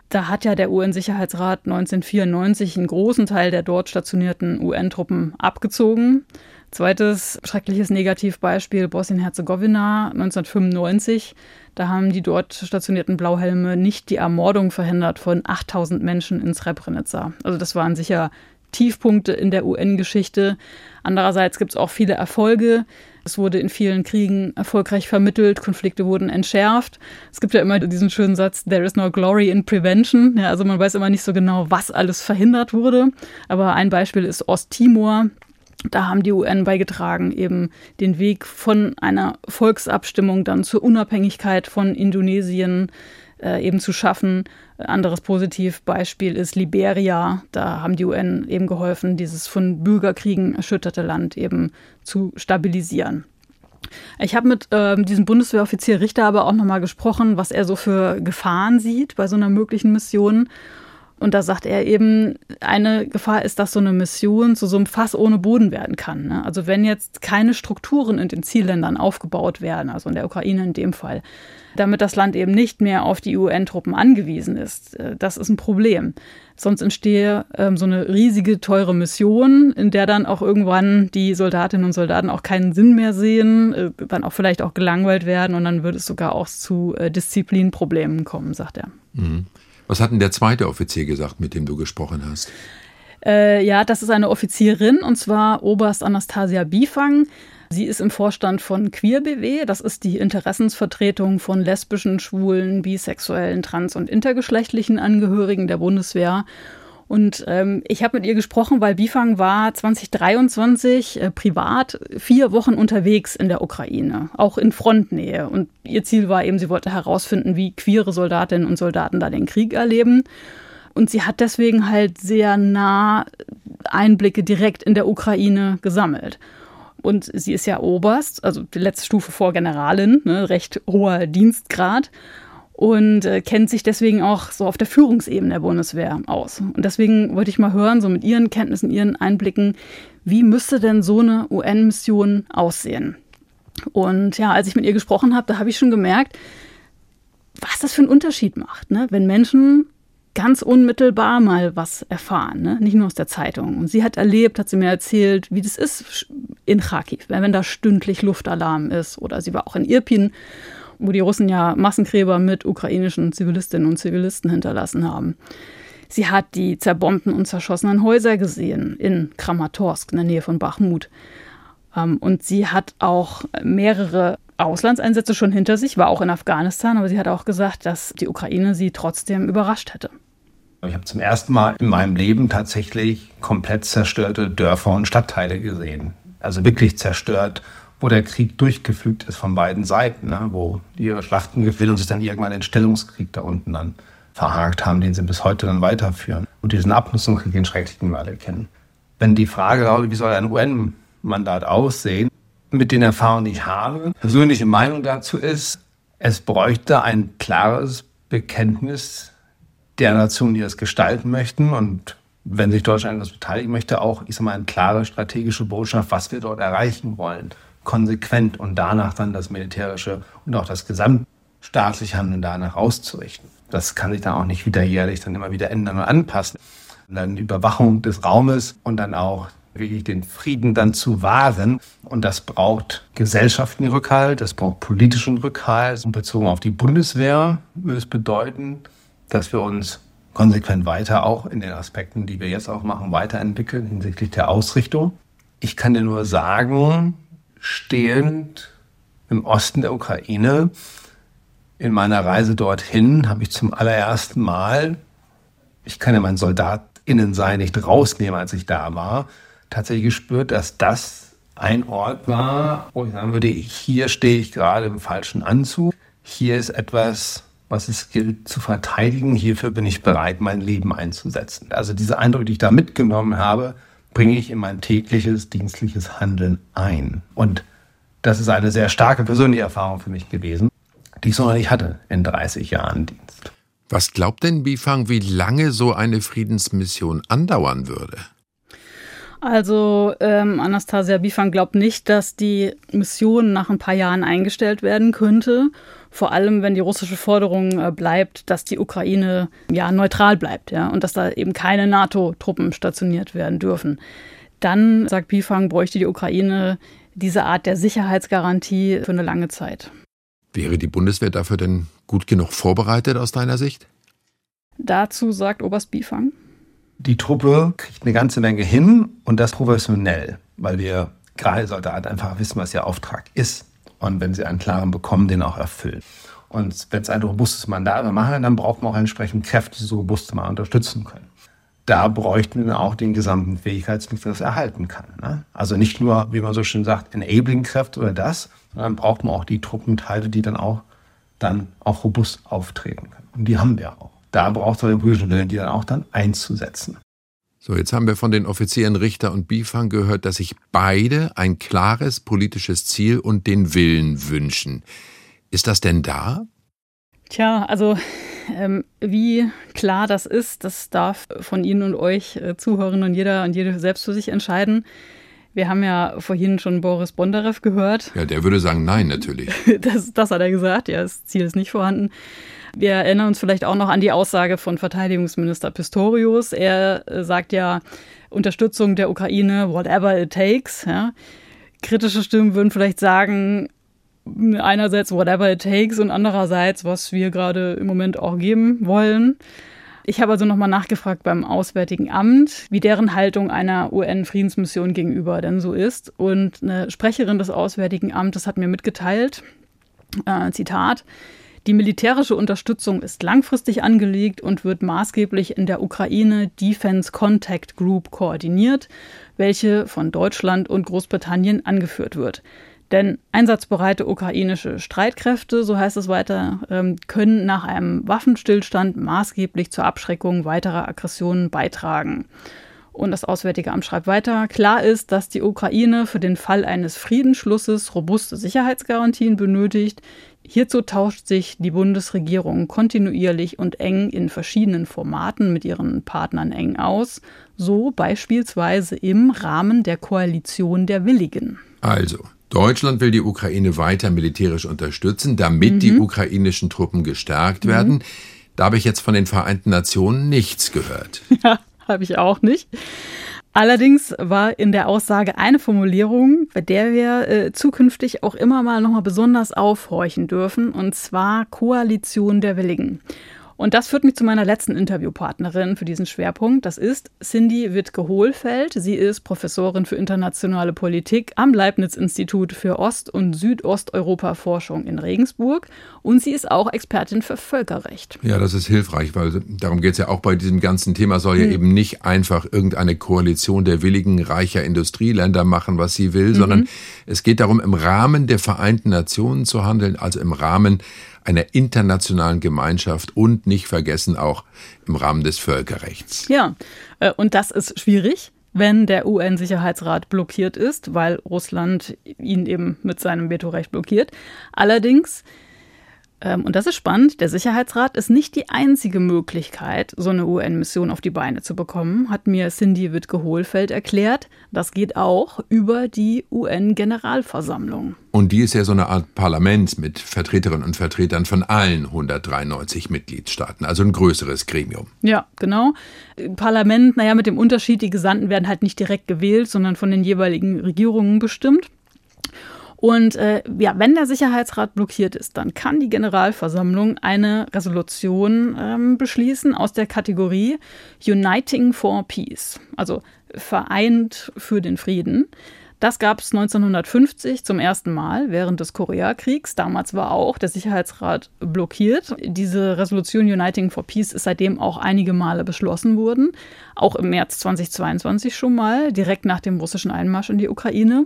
Da hat ja der UN-Sicherheitsrat 1994 einen großen Teil der dort stationierten UN-Truppen abgezogen. Zweites schreckliches Negativbeispiel, Bosnien-Herzegowina 1995. Da haben die dort stationierten Blauhelme nicht die Ermordung verhindert von 8000 Menschen in Srebrenica. Also das waren sicher Tiefpunkte in der UN-Geschichte. Andererseits gibt es auch viele Erfolge. Es wurde in vielen Kriegen erfolgreich vermittelt, Konflikte wurden entschärft. Es gibt ja immer diesen schönen Satz, there is no glory in prevention. Ja, also man weiß immer nicht so genau, was alles verhindert wurde. Aber ein Beispiel ist Osttimor. Da haben die UN beigetragen, eben den Weg von einer Volksabstimmung dann zur Unabhängigkeit von Indonesien eben zu schaffen. Anderes Positivbeispiel ist Liberia. Da haben die UN eben geholfen, dieses von Bürgerkriegen erschütterte Land eben zu stabilisieren. Ich habe mit diesem Bundeswehroffizier Richter aber auch nochmal gesprochen, was er so für Gefahren sieht bei so einer möglichen Mission. Und da sagt er eben, eine Gefahr ist, dass so eine Mission zu so einem Fass ohne Boden werden kann. Ne? Also wenn jetzt keine Strukturen in den Zielländern aufgebaut werden, also in der Ukraine in dem Fall, damit das Land eben nicht mehr auf die UN-Truppen angewiesen ist, das ist ein Problem. Sonst entstehe so eine riesige, teure Mission, in der dann auch irgendwann die Soldatinnen und Soldaten auch keinen Sinn mehr sehen, dann auch vielleicht auch gelangweilt werden und dann würde es sogar auch zu Disziplinproblemen kommen, sagt er. Mhm. Was hat denn der zweite Offizier gesagt, mit dem du gesprochen hast? Ja, das ist eine Offizierin, und zwar Oberst Anastasia Bifang. Sie ist im Vorstand von Queer BW. Das ist die Interessensvertretung von lesbischen, schwulen, bisexuellen, trans- und intergeschlechtlichen Angehörigen der Bundeswehr. Und ich habe mit ihr gesprochen, weil Bifang war 2023 privat 4 Wochen unterwegs in der Ukraine, auch in Frontnähe. Und ihr Ziel war eben, sie wollte herausfinden, wie queere Soldatinnen und Soldaten da den Krieg erleben. Und sie hat deswegen halt sehr nah Einblicke direkt in der Ukraine gesammelt. Und sie ist ja Oberst, also die letzte Stufe vor Generalin, ne, recht hoher Dienstgrad. Und kennt sich deswegen auch so auf der Führungsebene der Bundeswehr aus. Und deswegen wollte ich mal hören, so mit Ihren Kenntnissen, Ihren Einblicken, wie müsste denn so eine UN-Mission aussehen? Und ja, als ich mit ihr gesprochen habe, da habe ich schon gemerkt, was das für einen Unterschied macht, ne? Wenn Menschen ganz unmittelbar mal was erfahren, ne? Nicht nur aus der Zeitung. Und sie hat erlebt, hat sie mir erzählt, wie das ist in Kharkiv, wenn da stündlich Luftalarm ist. Oder sie war auch in Irpin, wo die Russen ja Massengräber mit ukrainischen Zivilistinnen und Zivilisten hinterlassen haben. Sie hat die zerbombten und zerschossenen Häuser gesehen in Kramatorsk, in der Nähe von Bachmut. Und sie hat auch mehrere Auslandseinsätze schon hinter sich, war auch in Afghanistan, aber sie hat auch gesagt, dass die Ukraine sie trotzdem überrascht hätte. Ich habe zum ersten Mal in meinem Leben tatsächlich komplett zerstörte Dörfer und Stadtteile gesehen. Also wirklich zerstört, wo der Krieg durchgefügt ist von beiden Seiten, ne? Wo die Schlachten geführt und sich dann irgendwann den Stellungskrieg da unten dann verhakt haben, den sie bis heute dann weiterführen. Und diesen Abnutzungskrieg, den schrecklichen wir alle kennen. Wenn die Frage lautet, wie soll ein UN-Mandat aussehen, mit den Erfahrungen, die ich habe, persönliche Meinung dazu ist, es bräuchte ein klares Bekenntnis der Nationen, die das gestalten möchten, und wenn sich Deutschland das beteiligen möchte, auch, eine klare strategische Botschaft, was wir dort erreichen wollen. Konsequent und danach dann das militärische und auch das gesamtstaatliche Handeln danach auszurichten. Das kann sich dann auch nicht wieder jährlich dann immer wieder ändern und anpassen. Und dann die Überwachung des Raumes und dann auch wirklich den Frieden dann zu wahren. Und das braucht gesellschaftlichen Rückhalt, das braucht politischen Rückhalt. Und bezogen auf die Bundeswehr würde es bedeuten, dass wir uns konsequent weiter auch in den Aspekten, die wir jetzt auch machen, weiterentwickeln hinsichtlich der Ausrichtung. Ich kann dir nur sagen, stehend im Osten der Ukraine, in meiner Reise dorthin, habe ich zum allerersten Mal, ich kann ja mein SoldatInnen-Sein nicht rausnehmen, als ich da war, tatsächlich gespürt, dass das ein Ort war, wo ich sagen würde, hier stehe ich gerade im falschen Anzug. Hier ist etwas, was es gilt zu verteidigen. Hierfür bin ich bereit, mein Leben einzusetzen. Also diese Eindrücke, die ich da mitgenommen habe, bringe ich in mein tägliches dienstliches Handeln ein. Und das ist eine sehr starke persönliche Erfahrung für mich gewesen, die ich so noch nicht hatte in 30 Jahren Dienst. Was glaubt denn Bifang, wie lange so eine Friedensmission andauern würde? Also Anastasia Bifang glaubt nicht, dass die Mission nach ein paar Jahren eingestellt werden könnte. Vor allem, wenn die russische Forderung bleibt, dass die Ukraine neutral bleibt, und dass da eben keine NATO-Truppen stationiert werden dürfen. Dann, sagt Bifang, bräuchte die Ukraine diese Art der Sicherheitsgarantie für eine lange Zeit. Wäre die Bundeswehr dafür denn gut genug vorbereitet aus deiner Sicht? Dazu sagt Oberst Bifang: Die Truppe kriegt eine ganze Menge hin und das professionell, weil wir gerade Soldaten einfach wissen, was ihr Auftrag ist. Und wenn sie einen klaren bekommen, den auch erfüllen. Und wenn es ein robustes Mandat machen, dann braucht man auch entsprechend Kräfte, die so robuste mal unterstützen können. Da bräuchten wir auch den gesamten Fähigkeitsmix, der das erhalten kann. Ne? Also nicht nur, wie man so schön sagt, Enabling-Kräfte oder das, sondern braucht man auch die Truppenteile, die dann auch robust auftreten können. Und die haben wir auch. Da braucht man den politischen Willen, die dann auch einzusetzen. So, jetzt haben wir von den Offizieren Richter und Bifang gehört, dass sich beide ein klares politisches Ziel und den Willen wünschen. Ist das denn da? Tja, also wie klar das ist, das darf von Ihnen und euch Zuhörern und jeder und jede selbst für sich entscheiden. Wir haben ja vorhin schon Boris Bondarev gehört. Ja, der würde sagen, nein, natürlich. Das hat er gesagt, das Ziel ist nicht vorhanden. Wir erinnern uns vielleicht auch noch an die Aussage von Verteidigungsminister Pistorius. Er sagt ja, Unterstützung der Ukraine, whatever it takes. Ja. Kritische Stimmen würden vielleicht sagen, einerseits whatever it takes und andererseits, was wir gerade im Moment auch geben wollen. Ich habe also nochmal nachgefragt beim Auswärtigen Amt, wie deren Haltung einer UN-Friedensmission gegenüber denn so ist. Und eine Sprecherin des Auswärtigen Amtes hat mir mitgeteilt, Zitat, die militärische Unterstützung ist langfristig angelegt und wird maßgeblich in der Ukraine Defense Contact Group koordiniert, welche von Deutschland und Großbritannien angeführt wird. Denn einsatzbereite ukrainische Streitkräfte, so heißt es weiter, können nach einem Waffenstillstand maßgeblich zur Abschreckung weiterer Aggressionen beitragen. Und das Auswärtige Amt schreibt weiter, klar ist, dass die Ukraine für den Fall eines Friedensschlusses robuste Sicherheitsgarantien benötigt. Hierzu tauscht sich die Bundesregierung kontinuierlich und eng in verschiedenen Formaten mit ihren Partnern eng aus, so beispielsweise im Rahmen der Koalition der Willigen. Also, Deutschland will die Ukraine weiter militärisch unterstützen, damit die ukrainischen Truppen gestärkt werden. Da habe ich jetzt von den Vereinten Nationen nichts gehört. Ja, habe ich auch nicht. Allerdings war in der Aussage eine Formulierung, bei der wir zukünftig auch immer mal nochmal besonders aufhorchen dürfen, und zwar Koalition der Willigen. Und das führt mich zu meiner letzten Interviewpartnerin für diesen Schwerpunkt. Das ist Cindy Wittke-Hohlfeld. Sie ist Professorin für internationale Politik am Leibniz-Institut für Ost- und Südosteuropa-Forschung in Regensburg. Und sie ist auch Expertin für Völkerrecht. Ja, das ist hilfreich, weil darum geht es ja auch bei diesem ganzen Thema. Soll ja eben nicht einfach irgendeine Koalition der willigen, reicher Industrieländer machen, was sie will, sondern es geht darum, im Rahmen der Vereinten Nationen zu handeln, also im Rahmen einer internationalen Gemeinschaft und nicht vergessen auch im Rahmen des Völkerrechts. Ja, und das ist schwierig, wenn der UN-Sicherheitsrat blockiert ist, weil Russland ihn eben mit seinem Vetorecht blockiert. Allerdings, und das ist spannend, der Sicherheitsrat ist nicht die einzige Möglichkeit, so eine UN-Mission auf die Beine zu bekommen, hat mir Cindy Wittke-Hohlfeld erklärt. Das geht auch über die UN-Generalversammlung. Und die ist ja so eine Art Parlament mit Vertreterinnen und Vertretern von allen 193 Mitgliedstaaten, also ein größeres Gremium. Ja, genau. Parlament, mit dem Unterschied, die Gesandten werden halt nicht direkt gewählt, sondern von den jeweiligen Regierungen bestimmt. Und wenn der Sicherheitsrat blockiert ist, dann kann die Generalversammlung eine Resolution beschließen aus der Kategorie Uniting for Peace, also vereint für den Frieden. Das gab es 1950 zum ersten Mal während des Koreakriegs. Damals war auch der Sicherheitsrat blockiert. Diese Resolution Uniting for Peace ist seitdem auch einige Male beschlossen worden. Auch im März 2022 schon mal, direkt nach dem russischen Einmarsch in die Ukraine.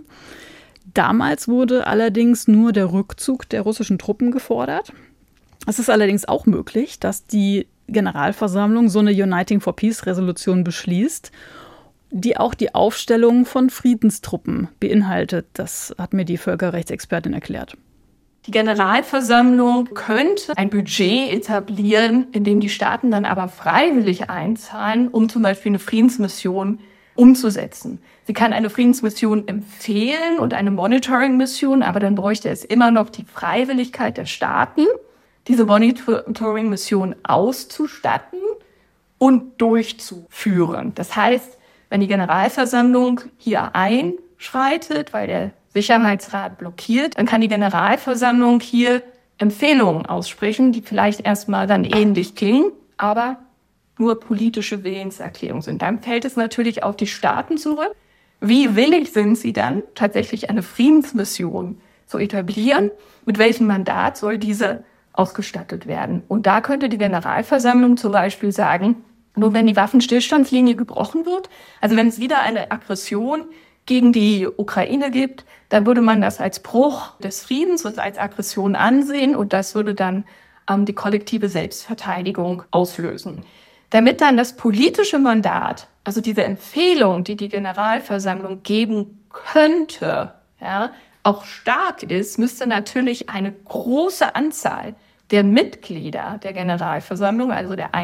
Damals wurde allerdings nur der Rückzug der russischen Truppen gefordert. Es ist allerdings auch möglich, dass die Generalversammlung so eine Uniting for Peace-Resolution beschließt, die auch die Aufstellung von Friedenstruppen beinhaltet. Das hat mir die Völkerrechtsexpertin erklärt. Die Generalversammlung könnte ein Budget etablieren, in dem die Staaten dann aber freiwillig einzahlen, um zum Beispiel eine Friedensmission umzusetzen. Sie kann eine Friedensmission empfehlen und eine Monitoring-Mission, aber dann bräuchte es immer noch die Freiwilligkeit der Staaten, diese Monitoring-Mission auszustatten und durchzuführen. Das heißt, wenn die Generalversammlung hier einschreitet, weil der Sicherheitsrat blockiert, dann kann die Generalversammlung hier Empfehlungen aussprechen, die vielleicht erstmal dann ähnlich klingen, aber nur politische Willenserklärungen sind. Dann fällt es natürlich auf die Staaten zurück. Wie willig sind sie dann, tatsächlich eine Friedensmission zu etablieren? Mit welchem Mandat soll diese ausgestattet werden? Und da könnte die Generalversammlung zum Beispiel sagen, nur wenn die Waffenstillstandslinie gebrochen wird, also wenn es wieder eine Aggression gegen die Ukraine gibt, dann würde man das als Bruch des Friedens und als Aggression ansehen und das würde dann die kollektive Selbstverteidigung auslösen. Damit dann das politische Mandat, also diese Empfehlung, die die Generalversammlung geben könnte, ja, auch stark ist, müsste natürlich eine große Anzahl der Mitglieder der Generalversammlung, also der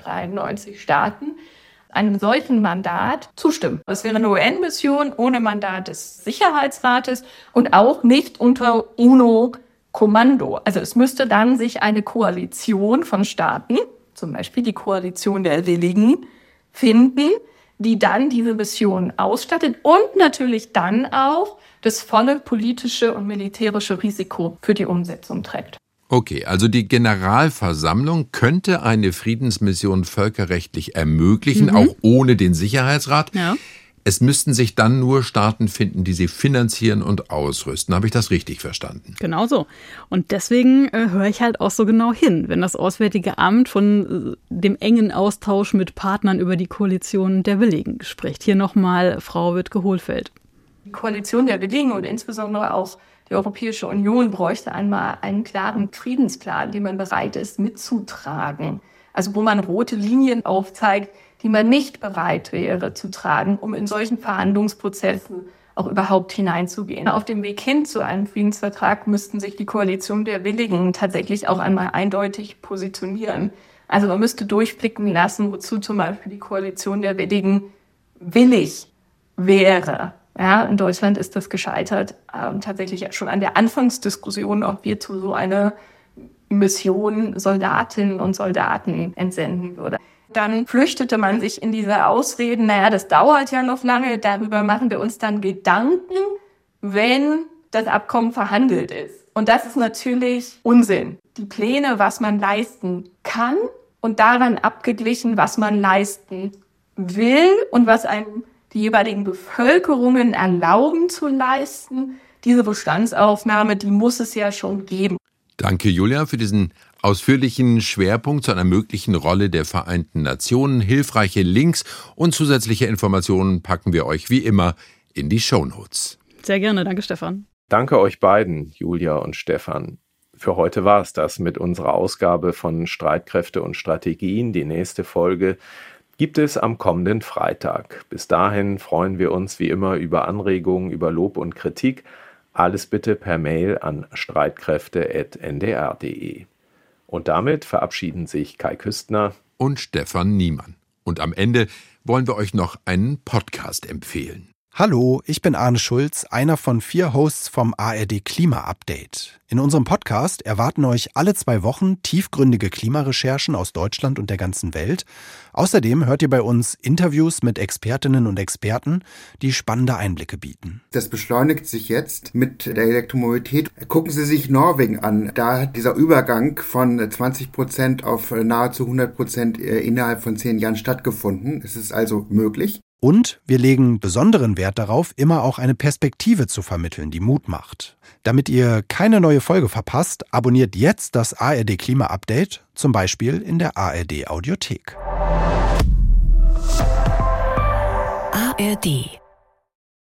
193 Staaten, einem solchen Mandat zustimmen. Das wäre eine UN-Mission ohne Mandat des Sicherheitsrates und auch nicht unter UNO-Kommando. Also es müsste dann sich eine Koalition von Staaten, zum Beispiel die Koalition der Willigen, finden, die dann diese Mission ausstattet und natürlich dann auch das volle politische und militärische Risiko für die Umsetzung trägt. Okay, also die Generalversammlung könnte eine Friedensmission völkerrechtlich ermöglichen, auch ohne den Sicherheitsrat. Ja. Es müssten sich dann nur Staaten finden, die sie finanzieren und ausrüsten. Habe ich das richtig verstanden? Genau so. Und deswegen höre ich halt auch so genau hin, wenn das Auswärtige Amt von dem engen Austausch mit Partnern über die Koalition der Willigen spricht. Hier nochmal Frau Wittke-Hohlfeld. Die Koalition der Willigen und insbesondere auch die Europäische Union bräuchte einmal einen klaren Friedensplan, den man bereit ist mitzutragen. Also wo man rote Linien aufzeigt, die man nicht bereit wäre zu tragen, um in solchen Verhandlungsprozessen auch überhaupt hineinzugehen. Auf dem Weg hin zu einem Friedensvertrag müssten sich die Koalition der Willigen tatsächlich auch einmal eindeutig positionieren. Also man müsste durchblicken lassen, wozu zum Beispiel die Koalition der Willigen willig wäre. Ja, in Deutschland ist das gescheitert, tatsächlich schon an der Anfangsdiskussion, ob wir zu so einer Mission Soldatinnen und Soldaten entsenden würde. Dann flüchtete man sich in diese Ausreden, naja, das dauert ja noch lange, darüber machen wir uns dann Gedanken, wenn das Abkommen verhandelt ist. Und das ist natürlich Unsinn. Die Pläne, was man leisten kann und daran abgeglichen, was man leisten will und was einem die jeweiligen Bevölkerungen erlauben zu leisten, diese Bestandsaufnahme, die muss es ja schon geben. Danke, Julia, für diesen ausführlichen Schwerpunkt zu einer möglichen Rolle der Vereinten Nationen. Hilfreiche Links und zusätzliche Informationen packen wir euch wie immer in die Shownotes. Sehr gerne, danke Stefan. Danke euch beiden, Julia und Stefan. Für heute war es das mit unserer Ausgabe von Streitkräfte und Strategien. Die nächste Folge gibt es am kommenden Freitag. Bis dahin freuen wir uns wie immer über Anregungen, über Lob und Kritik. Alles bitte per Mail an streitkräfte@ndr.de. Und damit verabschieden sich Kai Küstner und Stefan Niemann. Und am Ende wollen wir euch noch einen Podcast empfehlen. Hallo, ich bin Arne Schulz, einer von 4 Hosts vom ARD Klima Update. In unserem Podcast erwarten euch alle 2 Wochen tiefgründige Klimarecherchen aus Deutschland und der ganzen Welt. Außerdem hört ihr bei uns Interviews mit Expertinnen und Experten, die spannende Einblicke bieten. Das beschleunigt sich jetzt mit der Elektromobilität. Gucken Sie sich Norwegen an. Da hat dieser Übergang von 20% auf nahezu 100% innerhalb von 10 Jahren stattgefunden. Es ist also möglich. Und wir legen besonderen Wert darauf, immer auch eine Perspektive zu vermitteln, die Mut macht. Damit ihr keine neue Folge verpasst, abonniert jetzt das ARD Klima Update, zum Beispiel in der ARD Audiothek. ARD